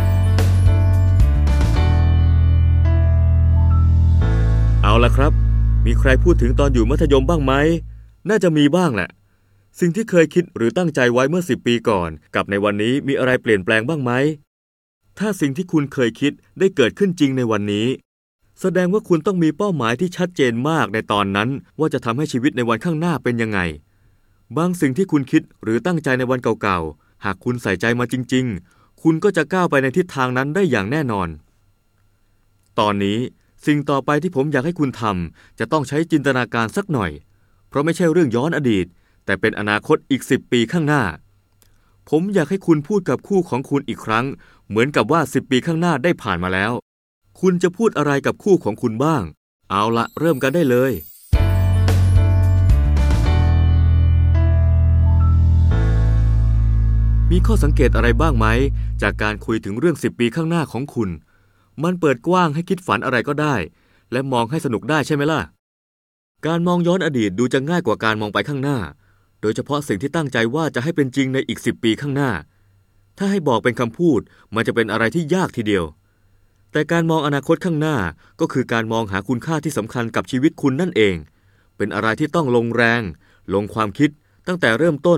ๆเอาล่ะครับมีใครพูดถึงตอนอยู่มัธยมบ้างไหมน่าจะมีบ้างแหละสิ่งที่เคยคิดหรือตั้งใจไว้เมื่อ10 ปีก่อนกับในวันนี้มีอะไรเปลี่ยนแปลงบ้างไหมถ้าสิ่งที่คุณเคยคิดได้เกิดขึ้นจริงในวันนี้แสดงว่าคุณต้องมีเป้าหมายที่ชัดเจนมากในตอนนั้นว่าจะทำให้ชีวิตในวันข้างหน้าเป็นยังไงบางสิ่งที่คุณคิดหรือตั้งใจในวันเก่าๆหากคุณใส่ใจมาจริงๆคุณก็จะก้าวไปในทิศทางนั้นได้อย่างแน่นอนตอนนี้สิ่งต่อไปที่ผมอยากให้คุณทำจะต้องใช้จินตนาการสักหน่อยเพราะไม่ใช่เรื่องย้อนอดีตแต่เป็นอนาคตอีก10 ปีข้างหน้าผมอยากให้คุณพูดกับคู่ของคุณอีกครั้งเหมือนกับว่า10 ปีข้างหน้าได้ผ่านมาแล้วคุณจะพูดอะไรกับคู่ของคุณบ้างเอาละเริ่มกันได้เลยมีข้อสังเกตอะไรบ้างไหมจากการคุยถึงเรื่อง10 ปีข้างหน้าของคุณมันเปิดกว้างให้คิดฝันอะไรก็ได้และมองให้สนุกได้ใช่ไหมล่ะการมองย้อนอดีตดูจะง่ายกว่าการมองไปข้างหน้าโดยเฉพาะสิ่งที่ตั้งใจว่าจะให้เป็นจริงในอีก10 ปีข้างหน้าถ้าให้บอกเป็นคำพูดมันจะเป็นอะไรที่ยากทีเดียวแต่การมองอนาคตข้างหน้าก็คือการมองหาคุณค่าที่สำคัญกับชีวิตคุณนั่นเองเป็นอะไรที่ต้องลงแรงลงความคิดตั้งแต่เริ่มต้น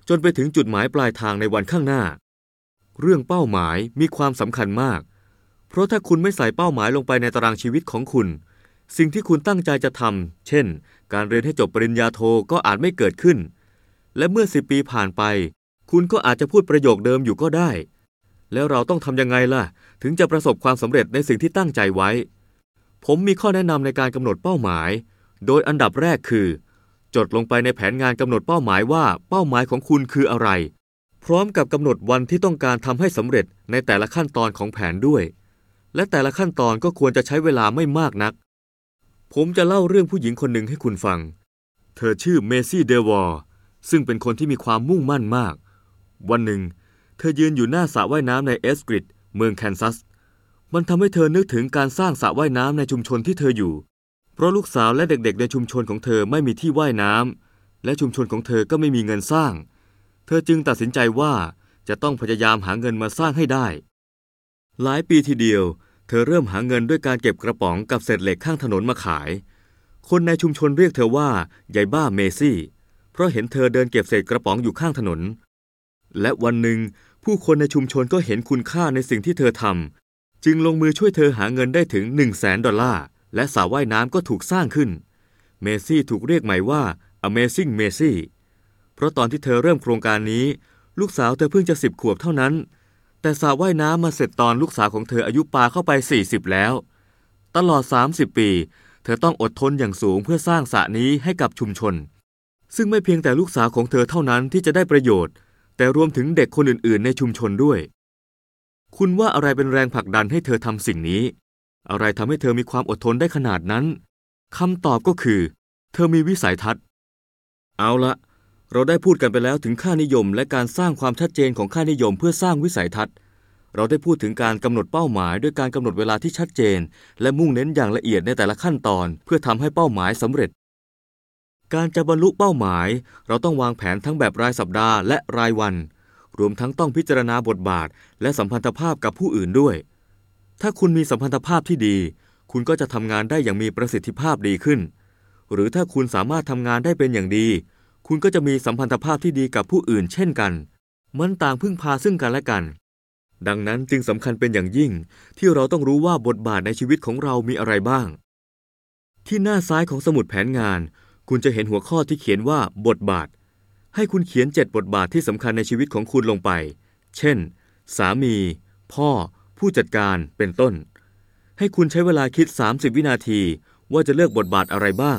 จนไปถึงจุดหมายปลายทางในวันข้างหน้าเรื่องเป้าหมายมีความสำคัญมากเพราะถ้าคุณไม่ใส่เป้าหมายลงไปในตารางชีวิตของคุณสิ่งที่คุณตั้งใจจะทำเช่นการเรียนให้จบปริญญาโทก็อาจไม่เกิดขึ้นและเมื่อ10 ปีผ่านไปคุณก็อาจจะพูดประโยคเดิมอยู่ก็ได้แล้วเราต้องทำยังไงล่ะถึงจะประสบความสำเร็จในสิ่งที่ตั้งใจไว้ผมมีข้อแนะนำในการกำหนดเป้าหมายโดยอันดับแรกคือจดลงไปในแผนงานกำหนดเป้าหมายว่าเป้าหมายของคุณคืออะไรพร้อมกับกำหนดวันที่ต้องการทำให้สำเร็จในแต่ละขั้นตอนของแผนด้วยและแต่ละขั้นตอนก็ควรจะใช้เวลาไม่มากนักผมจะเล่าเรื่องผู้หญิงคนหนึ่งให้คุณฟังเธอชื่อเมซี่เดวอร์ซึ่งเป็นคนที่มีความมุ่งมั่นมากวันหนึ่งเธอยืนอยู่หน้าสระว่ายน้ำในเอสกริดเมืองแคนซัสมันทำให้เธอนึกถึงการสร้างสระว่ายน้ำในชุมชนที่เธออยู่เพราะลูกสาวและเด็กๆในชุมชนของเธอไม่มีที่ว่ายน้ำและชุมชนของเธอก็ไม่มีเงินสร้างเธอจึงตัดสินใจว่าจะต้องพยายามหาเงินมาสร้างให้ได้หลายปีทีเดียวเธอเริ่มหาเงินด้วยการเก็บกระป๋องกับเศษเหล็กข้างถนนมาขายคนในชุมชนเรียกเธอว่ายายบ้าเมซี่เพราะเห็นเธอเดินเก็บเศษกระป๋องอยู่ข้างถนนและวันหนึ่งผู้คนในชุมชนก็เห็นคุณค่าในสิ่งที่เธอทำจึงลงมือช่วยเธอหาเงินได้ถึง$100,000และสระว่ายน้ำก็ถูกสร้างขึ้นเมซี่ถูกเรียกใหม่ว่า Amazing Messi เพราะตอนที่เธอเริ่มโครงการนี้ลูกสาวเธอเพิ่งจะ10 ขวบเท่านั้นแต่สระว่ายน้ำมาเสร็จตอนลูกสาวของเธออายุปาเข้าไป40แล้วตลอด30 ปีเธอต้องอดทนอย่างสูงเพื่อสร้างสระนี้ให้กับชุมชนซึ่งไม่เพียงแต่ลูกสาวของเธอเท่านั้นที่จะได้ประโยชน์แต่รวมถึงเด็กคนอื่นๆในชุมชนด้วยคุณว่าอะไรเป็นแรงผลักดันให้เธอทำสิ่งนี้อะไรทำให้เธอมีความอดทนได้ขนาดนั้นคำตอบก็คือเธอมีวิสัยทัศน์เอาละเราได้พูดกันไปแล้วถึงค่านิยมและการสร้างความชัดเจนของค่านิยมเพื่อสร้างวิสัยทัศน์เราได้พูดถึงการกำหนดเป้าหมายด้วยการกำหนดเวลาที่ชัดเจนและมุ่งเน้นอย่างละเอียดในแต่ละขั้นตอนเพื่อทำให้เป้าหมายสำเร็จการจะบรรลุเป้าหมายเราต้องวางแผนทั้งแบบรายสัปดาห์และรายวันรวมทั้งต้องพิจารณาบทบาทและสัมพันธภาพกับผู้อื่นด้วยถ้าคุณมีสัมพันธภาพที่ดีคุณก็จะทำงานได้อย่างมีประสิทธิภาพดีขึ้นหรือถ้าคุณสามารถทำงานได้เป็นอย่างดีคุณก็จะมีสัมพันธภาพที่ดีกับผู้อื่นเช่นกันมันต่างพึ่งพาซึ่งกันและกันดังนั้นจึงสำคัญเป็นอย่างยิ่งที่เราต้องรู้ว่าบทบาทในชีวิตของเรามีอะไรบ้างที่หน้าซ้ายของสมุดแผนงานคุณจะเห็นหัวข้อที่เขียนว่าบทบาทให้คุณเขียน7 บทบาทที่สำคัญในชีวิตของคุณลงไปเช่นสามีพ่อผู้จัดการเป็นต้นให้คุณใช้เวลาคิด30 วินาทีว่าจะเลือกบทบาทอะไรบ้าง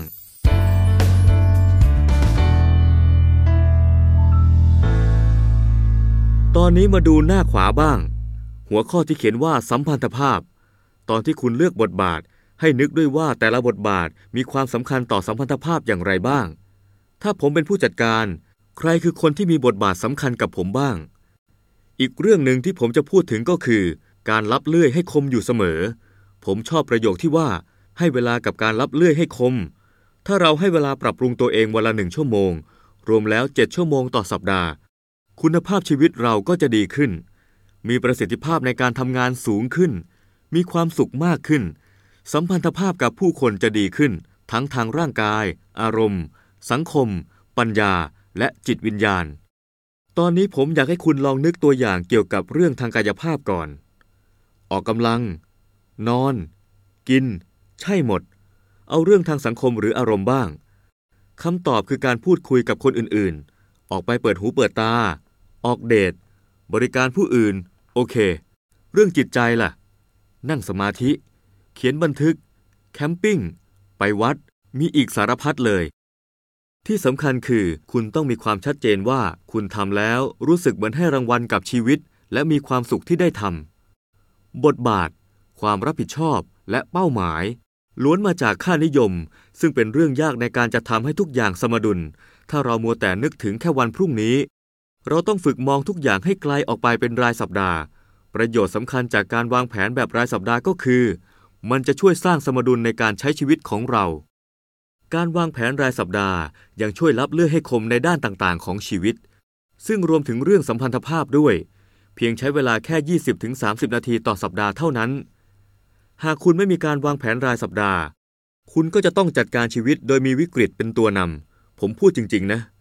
ตอนนี้มาดูหน้าขวาบ้างหัวข้อที่เขียนว่าสัมพันธภาพตอนที่คุณเลือกบทบาทให้นึกด้วยว่าแต่ละบทบาทมีความสำคัญต่อสัมพันธภาพอย่างไรบ้างถ้าผมเป็นผู้จัดการใครคือคนที่มีบทบาทสำคัญกับผมบ้างอีกเรื่องหนึ่งที่ผมจะพูดถึงก็คือการลับเลื่อยให้คมอยู่เสมอผมชอบประโยคที่ว่าให้เวลากับการลับเลื่อยให้คมถ้าเราให้เวลาปรับปรุงตัวเองวันละ1 ชั่วโมงรวมแล้ว7 ชั่วโมงต่อสัปดาห์คุณภาพชีวิตเราก็จะดีขึ้นมีประสิทธิภาพในการทำงานสูงขึ้นมีความสุขมากขึ้นสัมพันธภาพกับผู้คนจะดีขึ้นทั้งทางร่างกายอารมณ์สังคมปัญญาและจิตวิญญาณตอนนี้ผมอยากให้คุณลองนึกตัวอย่างเกี่ยวกับเรื่องทางกายภาพก่อนออกกำลังนอนกินใช่หมดเอาเรื่องทางสังคมหรืออารมณ์บ้างคำตอบคือการพูดคุยกับคนอื่นๆออกไปเปิดหูเปิดตาออกเดทบริการผู้อื่นโอเคเรื่องจิตใจล่ะนั่งสมาธิเขียนบันทึกแคมปิ้งไปวัดมีอีกสารพัดเลยที่สำคัญคือคุณต้องมีความชัดเจนว่าคุณทำแล้วรู้สึกเหมือนให้รางวัลกับชีวิตและมีความสุขที่ได้ทำบทบาทความรับผิดชอบและเป้าหมายล้วนมาจากค่านิยมซึ่งเป็นเรื่องยากในการจะทำให้ทุกอย่างสมดุลถ้าเรามัวแต่นึกถึงแค่วันพรุ่งนี้เราต้องฝึกมองทุกอย่างให้ไกลออกไปเป็นรายสัปดาห์ประโยชน์สำคัญจากการวางแผนแบบรายสัปดาห์ก็คือมันจะช่วยสร้างสมดุลในการใช้ชีวิตของเราการวางแผนรายสัปดาห์ยังช่วยลับเลื่อยให้คมในด้านต่างๆของชีวิตซึ่งรวมถึงเรื่องสัมพันธภาพด้วยเพียงใช้เวลาแค่ 20-30 นาทีต่อสัปดาห์เท่านั้นหากคุณไม่มีการวางแผนรายสัปดาห์คุณก็จะต้องจัดการชีวิตโดยมีวิกฤตเป็นตัวนำผมพูดจริงๆนะ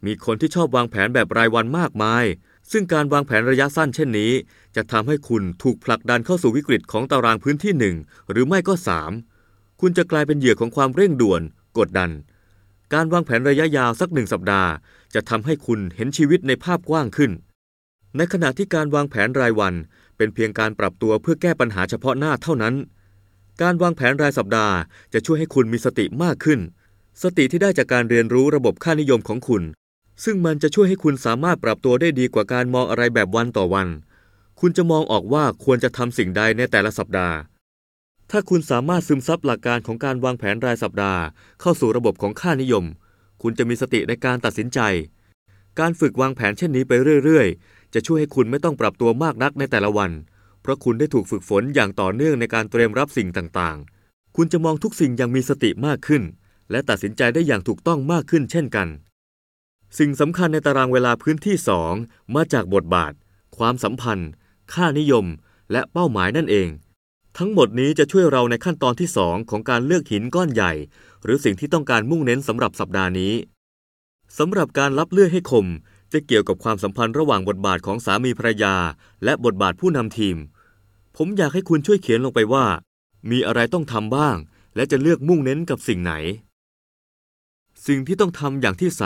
มีคนที่ชอบวางแผนแบบรายวันมากมายซึ่งการวางแผนระยะสั้นเช่นนี้จะทำให้คุณถูกผลักดันเข้าสู่วิกฤตของตารางพื้นที่1หรือไม่ก็3คุณจะกลายเป็นเหยื่อของความเร่งด่วนกดดันการวางแผนระยะยาวสัก1สัปดาห์จะทำให้คุณเห็นชีวิตในภาพกว้างขึ้นในขณะที่การวางแผนรายวันเป็นเพียงการปรับตัวเพื่อแก้ปัญหาเฉพาะหน้าเท่านั้นการวางแผนรายสัปดาห์จะช่วยให้คุณมีสติมากขึ้นสติที่ได้จากการเรียนรู้ระบบค่านิยมของคุณซึ่งมันจะช่วยให้คุณสามารถปรับตัวได้ดีกว่าการมองอะไรแบบวันต่อวันคุณจะมองออกว่าควรจะทำสิ่งใดในแต่ละสัปดาห์ถ้าคุณสามารถซึมซับหลักการของการวางแผนรายสัปดาห์เข้าสู่ระบบของค่านิยมคุณจะมีสติในการตัดสินใจการฝึกวางแผนเช่นนี้ไปเรื่อยๆจะช่วยให้คุณไม่ต้องปรับตัวมากนักในแต่ละวันเพราะคุณได้ถูกฝึกฝนอย่างต่อเนื่องในการเตรียมรับสิ่งต่างๆคุณจะมองทุกสิ่งอย่างมีสติมากขึ้นและตัดสินใจได้อย่างถูกต้องมากขึ้นเช่นกันสิ่งสำคัญในตารางเวลาพื้นที่2มาจากบทบาทความสัมพันธ์ค่านิยมและเป้าหมายนั่นเองทั้งหมดนี้จะช่วยเราในขั้นตอนที่2ของการเลือกหินก้อนใหญ่หรือสิ่งที่ต้องการมุ่งเน้นสำหรับสัปดาห์นี้สำหรับการรับเลือกให้คมจะเกี่ยวกับความสัมพันธ์ระหว่างบทบาทของสามีภรรยาและบทบาทผู้นำทีมผมอยากให้คุณช่วยเขียนลงไปว่ามีอะไรต้องทำบ้างและจะเลือกมุ่งเน้นกับสิ่งไหนสิ่งที่ต้องทำอย่างที่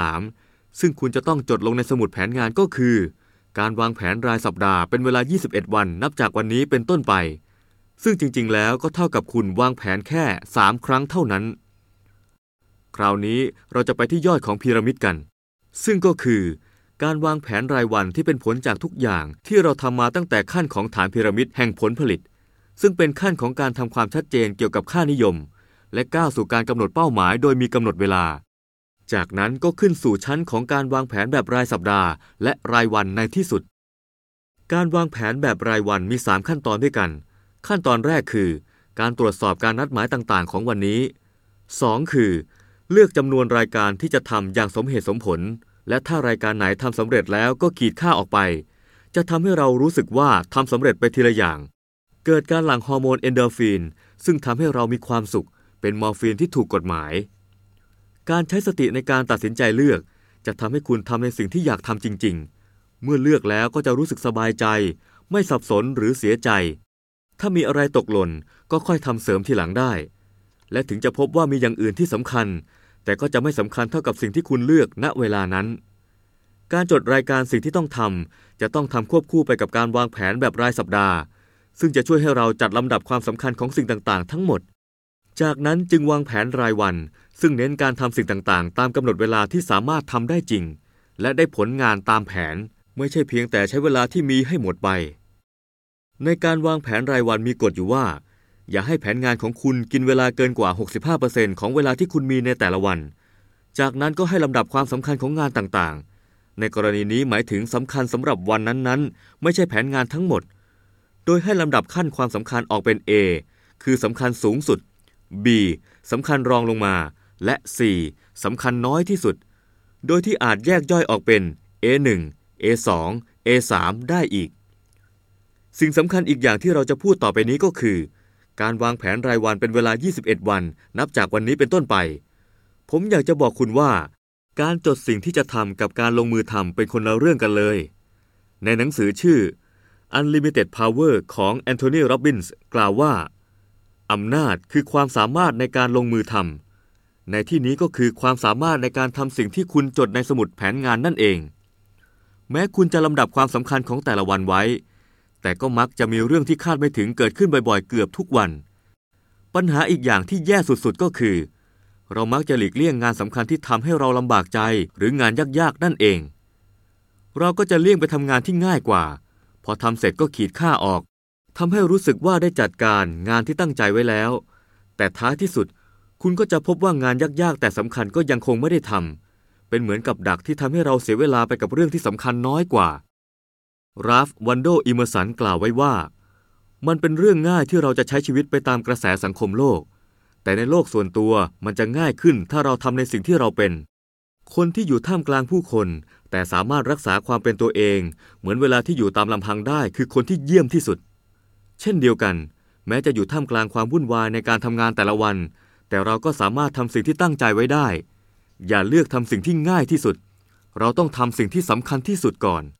3ซึ่งคุณจะต้องจดลงในสมุดแผนงานก็คือการวางแผนรายสัปดาห์เป็นเวลา21วันนับจากวันนี้เป็นต้นไปซึ่งจริงๆแล้วก็เท่ากับคุณวางแผนแค่3ครั้งเท่านั้นคราวนี้เราจะไปที่ยอดของพีระมิดกันซึ่งก็คือการวางแผนรายวันที่เป็นผลจากทุกอย่างที่เราทำมาตั้งแต่ขั้นของฐานพีระมิดแห่งผลผลิตซึ่งเป็นขั้นของการทำความชัดเจนเกี่ยวกับค่านิยมและก้าวสู่การกำหนดเป้าหมายโดยมีกำหนดเวลาจากนั้นก็ขึ้นสู่ชั้นของการวางแผนแบบรายสัปดาห์และรายวันในที่สุดการวางแผนแบบรายวันมี3ขั้นตอนด้วยกันขั้นตอนแรกคือการตรวจสอบการนัดหมายต่างๆของวันนี้2คือเลือกจำนวนรายการที่จะทำอย่างสมเหตุสมผลและถ้ารายการไหนทำสำเร็จแล้วก็ขีดค่าออกไปจะทำให้เรารู้สึกว่าทำสำเร็จไปทีละอย่างเกิดการหลั่งฮอร์โมนเอนโดรฟินซึ่งทำให้เรามีความสุขเป็นมอร์ฟีนที่ถูกกฎหมายการใช้สติในการตัดสินใจเลือกจะทำให้คุณทำในสิ่งที่อยากทำจริงๆเมื่อเลือกแล้วก็จะรู้สึกสบายใจไม่สับสนหรือเสียใจถ้ามีอะไรตกหล่นก็ค่อยทำเสริมทีหลังได้และถึงจะพบว่ามีอย่างอื่นที่สำคัญแต่ก็จะไม่สำคัญเท่ากับสิ่งที่คุณเลือกณเวลานั้นการจดรายการสิ่งที่ต้องทำจะต้องทำควบคู่ไปกับการวางแผนแบบรายสัปดาห์ซึ่งจะช่วยให้เราจัดลำดับความสำคัญของสิ่งต่างๆทั้งหมดจากนั้นจึงวางแผนรายวันซึ่งเน้นการทำสิ่งต่างๆตามกำหนดเวลาที่สามารถทำได้จริงและได้ผลงานตามแผนไม่ใช่เพียงแต่ใช้เวลาที่มีให้หมดไปในการวางแผนรายวันมีกฎอยู่ว่าอย่าให้แผนงานของคุณกินเวลาเกินกว่า 65% ของเวลาที่คุณมีในแต่ละวันจากนั้นก็ให้ลำดับความสำคัญของงานต่างๆในกรณีนี้หมายถึงสำคัญสำหรับวันนั้นๆไม่ใช่แผนงานทั้งหมดโดยให้ลำดับขั้นความสำคัญออกเป็น A คือสำคัญสูงสุด B สำคัญรองลงมาและ C สำคัญน้อยที่สุดโดยที่อาจแยกย่อยออกเป็น A1 A2 A3 ได้อีกสิ่งสำคัญอีกอย่างที่เราจะพูดต่อไปนี้ก็คือการวางแผนรายวันเป็นเวลา21วันนับจากวันนี้เป็นต้นไปผมอยากจะบอกคุณว่าการจดสิ่งที่จะทำกับการลงมือทำเป็นคนละเรื่องกันเลยในหนังสือชื่อ Unlimited Power ของแอนโทนีโรบินส์กล่าวว่าอำนาจคือความสามารถในการลงมือทำในที่นี้ก็คือความสามารถในการทำสิ่งที่คุณจดในสมุดแผนงานนั่นเองแม้คุณจะลำดับความสำคัญของแต่ละวันไว้แต่ก็มักจะมีเรื่องที่คาดไม่ถึงเกิดขึ้นบ่อยๆเกือบทุกวันปัญหาอีกอย่างที่แย่สุดๆก็คือเรามักจะหลีกเลี่ยงงานสำคัญที่ทำให้เราลำบากใจหรืองานยากๆนั่นเองเราก็จะเลี่ยงไปทำงานที่ง่ายกว่าพอทำเสร็จก็ขีดค่าออกทำให้รู้สึกว่าได้จัดการงานที่ตั้งใจไว้แล้วแต่ท้ายที่สุดคุณก็จะพบว่างานยากๆแต่สำคัญก็ยังคงไม่ได้ทำเป็นเหมือนกับดักที่ทำให้เราเสียเวลาไปกับเรื่องที่สำคัญน้อยกว่าราฟวันโดอิเมอร์สันกล่าวไว้ว่ามันเป็นเรื่องง่ายที่เราจะใช้ชีวิตไปตามกระแสสังคมโลกแต่ในโลกส่วนตัวมันจะง่ายขึ้นถ้าเราทำในสิ่งที่เราเป็นคนที่อยู่ท่ามกลางผู้คนแต่สามารถรักษาความเป็นตัวเองเหมือนเวลาที่อยู่ตามลำพังได้คือคนที่เยี่ยมที่สุดเช่นเดียวกันแม้จะอยู่ท่ามกลางความวุ่นวายในการทำงานแต่ละวันแต่เราก็สามารถทำสิ่งที่ตั้งใจไว้ได้อย่าเลือกทำสิ่งที่ง่ายที่สุดเราต้องทำสิ่งที่สำคัญที่สุดก่อน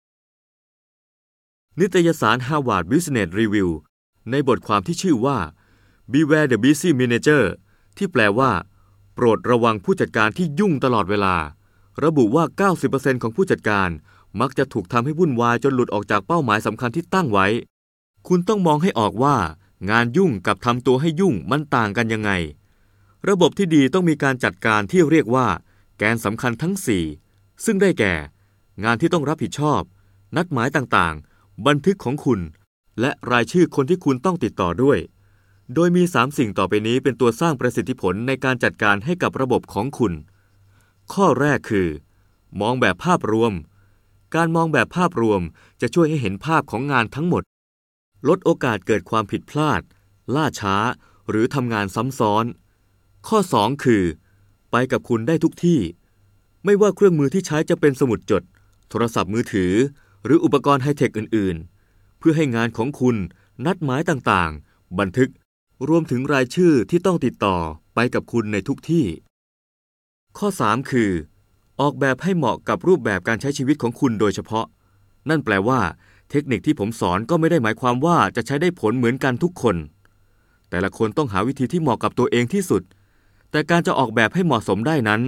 นิตยสาร Harvard Business Review ในบทความที่ชื่อว่า Beware the Busy Manager ที่แปลว่าโปรดระวังผู้จัดการที่ยุ่งตลอดเวลาระบุว่า 90% ของผู้จัดการมักจะถูกทำให้วุ่นวายจนหลุดออกจากเป้าหมายสำคัญที่ตั้งไว้คุณต้องมองให้ออกว่างานยุ่งกับทำตัวให้ยุ่งมันต่างกันยังไงระบบที่ดีต้องมีการจัดการที่เรียกว่าแกนสำคัญทั้ง4ซึ่งได้แก่งานที่ต้องรับผิดชอบนัดหมายต่างๆบันทึกของคุณและรายชื่อคนที่คุณต้องติดต่อด้วยโดยมี3สิ่งต่อไปนี้เป็นตัวสร้างประสิทธิผลในการจัดการให้กับระบบของคุณข้อแรกคือมองแบบภาพรวมการมองแบบภาพรวมจะช่วยให้เห็นภาพของงานทั้งหมดลดโอกาสเกิดความผิดพลาดล่าช้าหรือทำงานซ้ำซ้อนข้อ2คือไปกับคุณได้ทุกที่ไม่ว่าเครื่องมือที่ใช้จะเป็นสมุดจดโทรศัพท์มือถือหรืออุปกรณ์ไฮเทคอื่นๆเพื่อให้งานของคุณนัดหมายต่างๆบันทึกรวมถึงรายชื่อที่ต้องติดต่อไปกับคุณในทุกที่ข้อ3คือออกแบบให้เหมาะกับรูปแบบการใช้ชีวิตของคุณโดยเฉพาะนั่นแปลว่าเทคนิคที่ผมสอนก็ไม่ได้หมายความว่าจะใช้ได้ผลเหมือนกันทุกคนแต่ละคนต้องหาวิธีที่เหมาะกับตัวเองที่สุดแต่การจะออกแบบให้เหมาะสมได้นั้น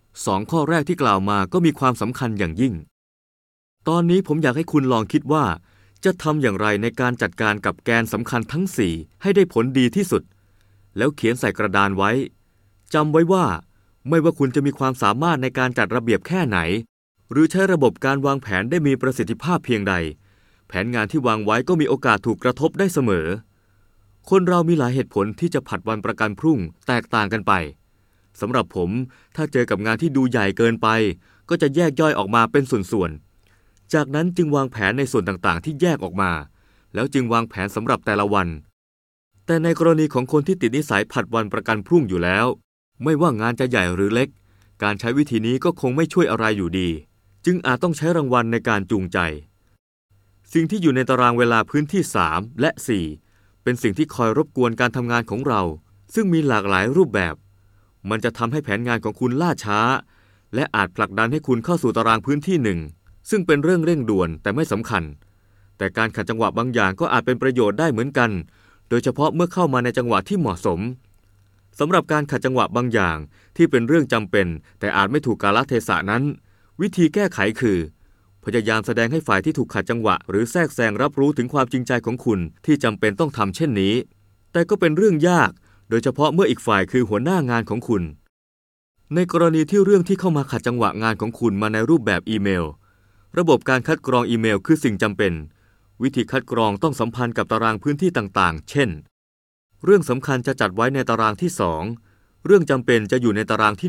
2ข้อแรกที่กล่าวมาก็มีความสำคัญอย่างยิ่งตอนนี้ผมอยากให้คุณลองคิดว่าจะทำอย่างไรในการจัดการกับแกนสำคัญทั้ง4ให้ได้ผลดีที่สุดแล้วเขียนใส่กระดานไว้จำไว้ว่าไม่ว่าคุณจะมีความสามารถในการจัดระเบียบแค่ไหนหรือใช้ระบบการวางแผนได้มีประสิทธิภาพเพียงใดแผนงานที่วางไว้ก็มีโอกาสถูกกระทบได้เสมอคนเรามีหลายเหตุผลที่จะผัดวันประกันพรุ่งแตกต่างกันไปสำหรับผมถ้าเจอกับงานที่ดูใหญ่เกินไปก็จะแยกย่อยออกมาเป็นส่วนๆจากนั้นจึงวางแผนในส่วนต่างๆที่แยกออกมาแล้วจึงวางแผนสำหรับแต่ละวันแต่ในกรณีของคนที่ติดนิสัยผัดวันประกันพรุ่งอยู่แล้วไม่ว่างานจะใหญ่หรือเล็กการใช้วิธีนี้ก็คงไม่ช่วยอะไรอยู่ดีจึงอาจต้องใช้รางวัลในการจูงใจสิ่งที่อยู่ในตารางเวลาพื้นที่3และ4เป็นสิ่งที่คอยรบกวนการทำงานของเราซึ่งมีหลากหลายรูปแบบมันจะทำให้แผนงานของคุณล่าช้าและอาจผลักดันให้คุณเข้าสู่ตารางพื้นที่1ซึ่งเป็นเรื่องเร่งด่วนแต่ไม่สำคัญแต่การขัดจังหวะบางอย่างก็อาจเป็นประโยชน์ได้เหมือนกันโดยเฉพาะเมื่อเข้ามาในจังหวะที่เหมาะสมสำหรับการขัดจังหวะบางอย่างที่เป็นเรื่องจำเป็นแต่อาจไม่ถูกกาลเทศะนั้นวิธีแก้ไขคือพยายามแสดงให้ฝ่ายที่ถูกขัดจังหวะหรือแทรกแซงรับรู้ถึงความจริงใจของคุณที่จำเป็นต้องทำเช่นนี้แต่ก็เป็นเรื่องยากโดยเฉพาะเมื่ออีกฝ่ายคือหัวหน้างานของคุณในกรณีที่เรื่องที่เข้ามาขัดจังหวะงานของคุณมาในรูปแบบอีเมลระบบการคัดกรองอีเมลคือสิ่งจำเป็นวิธีคัดกรองต้องสัมพันธ์กับตารางพื้นที่ต่างๆเช่นเรื่องสำคัญจะจัดไว้ในตารางที่2เรื่องจำเป็นจะอยู่ในตารางที่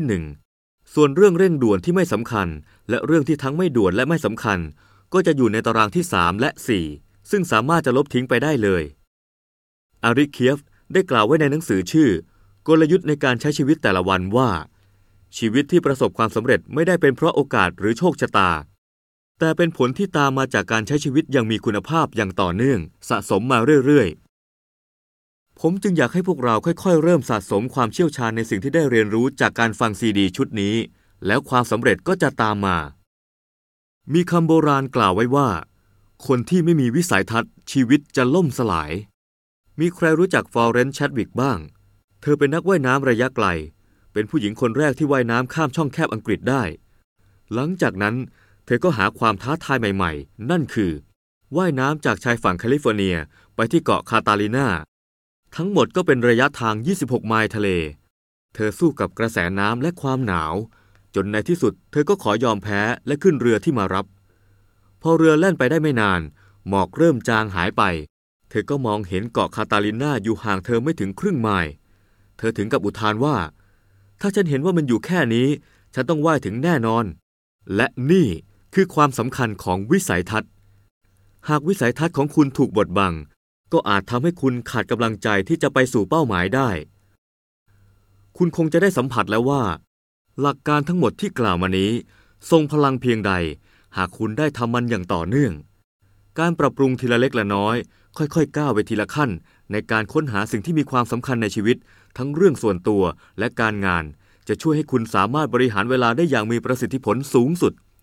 1ส่วนเรื่องเร่งด่วนที่ไม่สำคัญและเรื่องที่ทั้งไม่ด่วนและไม่สำคัญก็จะอยู่ในตารางที่3และ4ซึ่งสามารถจะลบทิ้งไปได้เลยอาริเคียฟได้กล่าวไว้ในหนังสือชื่อกลยุทธ์ในการใช้ชีวิตแต่ละวันว่าชีวิตที่ประสบความสำเร็จไม่ได้เป็นเพราะโอกาสหรือโชคชะตาแต่เป็นผลที่ตามมาจากการใช้ชีวิตอย่างมีคุณภาพอย่างต่อเนื่องสะสมมาเรื่อยๆผมจึงอยากให้พวกเราค่อยๆเริ่มสะสมความเชี่ยวชาญในสิ่งที่ได้เรียนรู้จากการฟังซีดีชุดนี้แล้วความสำเร็จก็จะตามมามีคำโบราณกล่าวไว้ว่าคนที่ไม่มีวิสัยทัศน์ชีวิตจะล่มสลายมีใครรู้จักฟลอเรนซ์ แชดวิกบ้างเธอเป็นนักว่ายน้ำระยะไกลเป็นผู้หญิงคนแรกที่ว่ายน้ำข้ามช่องแคบอังกฤษได้หลังจากนั้นเธอก็หาความท้าทายใหม่ๆนั่นคือว่ายน้ำจากชายฝั่งแคลิฟอร์เนียไปที่เกาะคาตาลินาทั้งหมดก็เป็นระยะทาง26 ไมล์ทะเลเธอสู้กับกระแสน้ำและความหนาวจนในที่สุดเธอก็ขอยอมแพ้และขึ้นเรือที่มารับพอเรือแล่นไปได้ไม่นานหมอกเริ่มจางหายไปเธอก็มองเห็นเกาะคาตาลินาอยู่ห่างเธอไม่ถึงครึ่งไมล์เธอถึงกับอุทานว่าถ้าฉันเห็นว่ามันอยู่แค่นี้ฉันต้องว่ายถึงแน่นอนและนี่คือความสำคัญของวิสัยทัศน์หากวิสัยทัศน์ของคุณถูกบดบังก็อาจทำให้คุณขาดกำลังใจที่จะไปสู่เป้าหมายได้คุณคงจะได้สัมผัสแล้วว่าหลักการทั้งหมดที่กล่าวมานี้ทรงพลังเพียงใดหากคุณได้ทำมันอย่างต่อเนื่องการปรับปรุงทีละเล็กละน้อยค่อยๆก้าวไปทีละขั้นในการค้นหาสิ่งที่มีความสำคัญในชีวิตทั้งเรื่องส่วนตัวและการงานจะช่วยให้คุณสามารถบริหารเวลาได้อย่างมีประสิทธิผลสูงสุด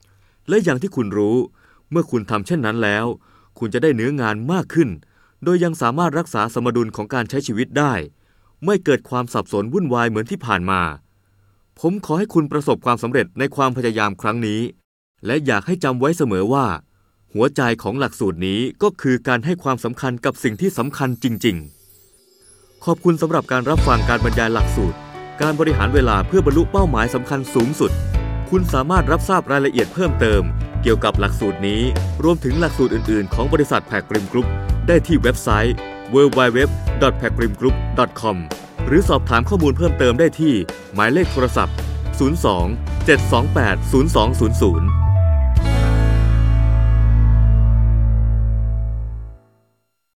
และอย่างที่คุณรู้เมื่อคุณทำเช่นนั้นแล้วคุณจะได้เนื้องานมากขึ้นโดยยังสามารถรักษาสมดุลของการใช้ชีวิตได้ไม่เกิดความสับสนวุ่นวายเหมือนที่ผ่านมาผมขอให้คุณประสบความสำเร็จในความพยายามครั้งนี้และอยากให้จำไว้เสมอว่าหัวใจของหลักสูตรนี้ก็คือการให้ความสำคัญกับสิ่งที่สำคัญจริงๆขอบคุณสำหรับการรับฟังการบรรยายหลักสูตรการบริหารเวลาเพื่อบรรลุเป้าหมายสำคัญสูงสุดคุณสามารถรับทราบรายละเอียดเพิ่มเติมเกี่ยวกับหลักสูตรนี้รวมถึงหลักสูตรอื่นๆของบริษัทแพคริมกรุ๊ปได้ที่เว็บไซต์ www.pakrimgroup.com หรือสอบถามข้อมูลเพิ่มเติมได้ที่หมายเลขโทรศัพท์ 02 728 0200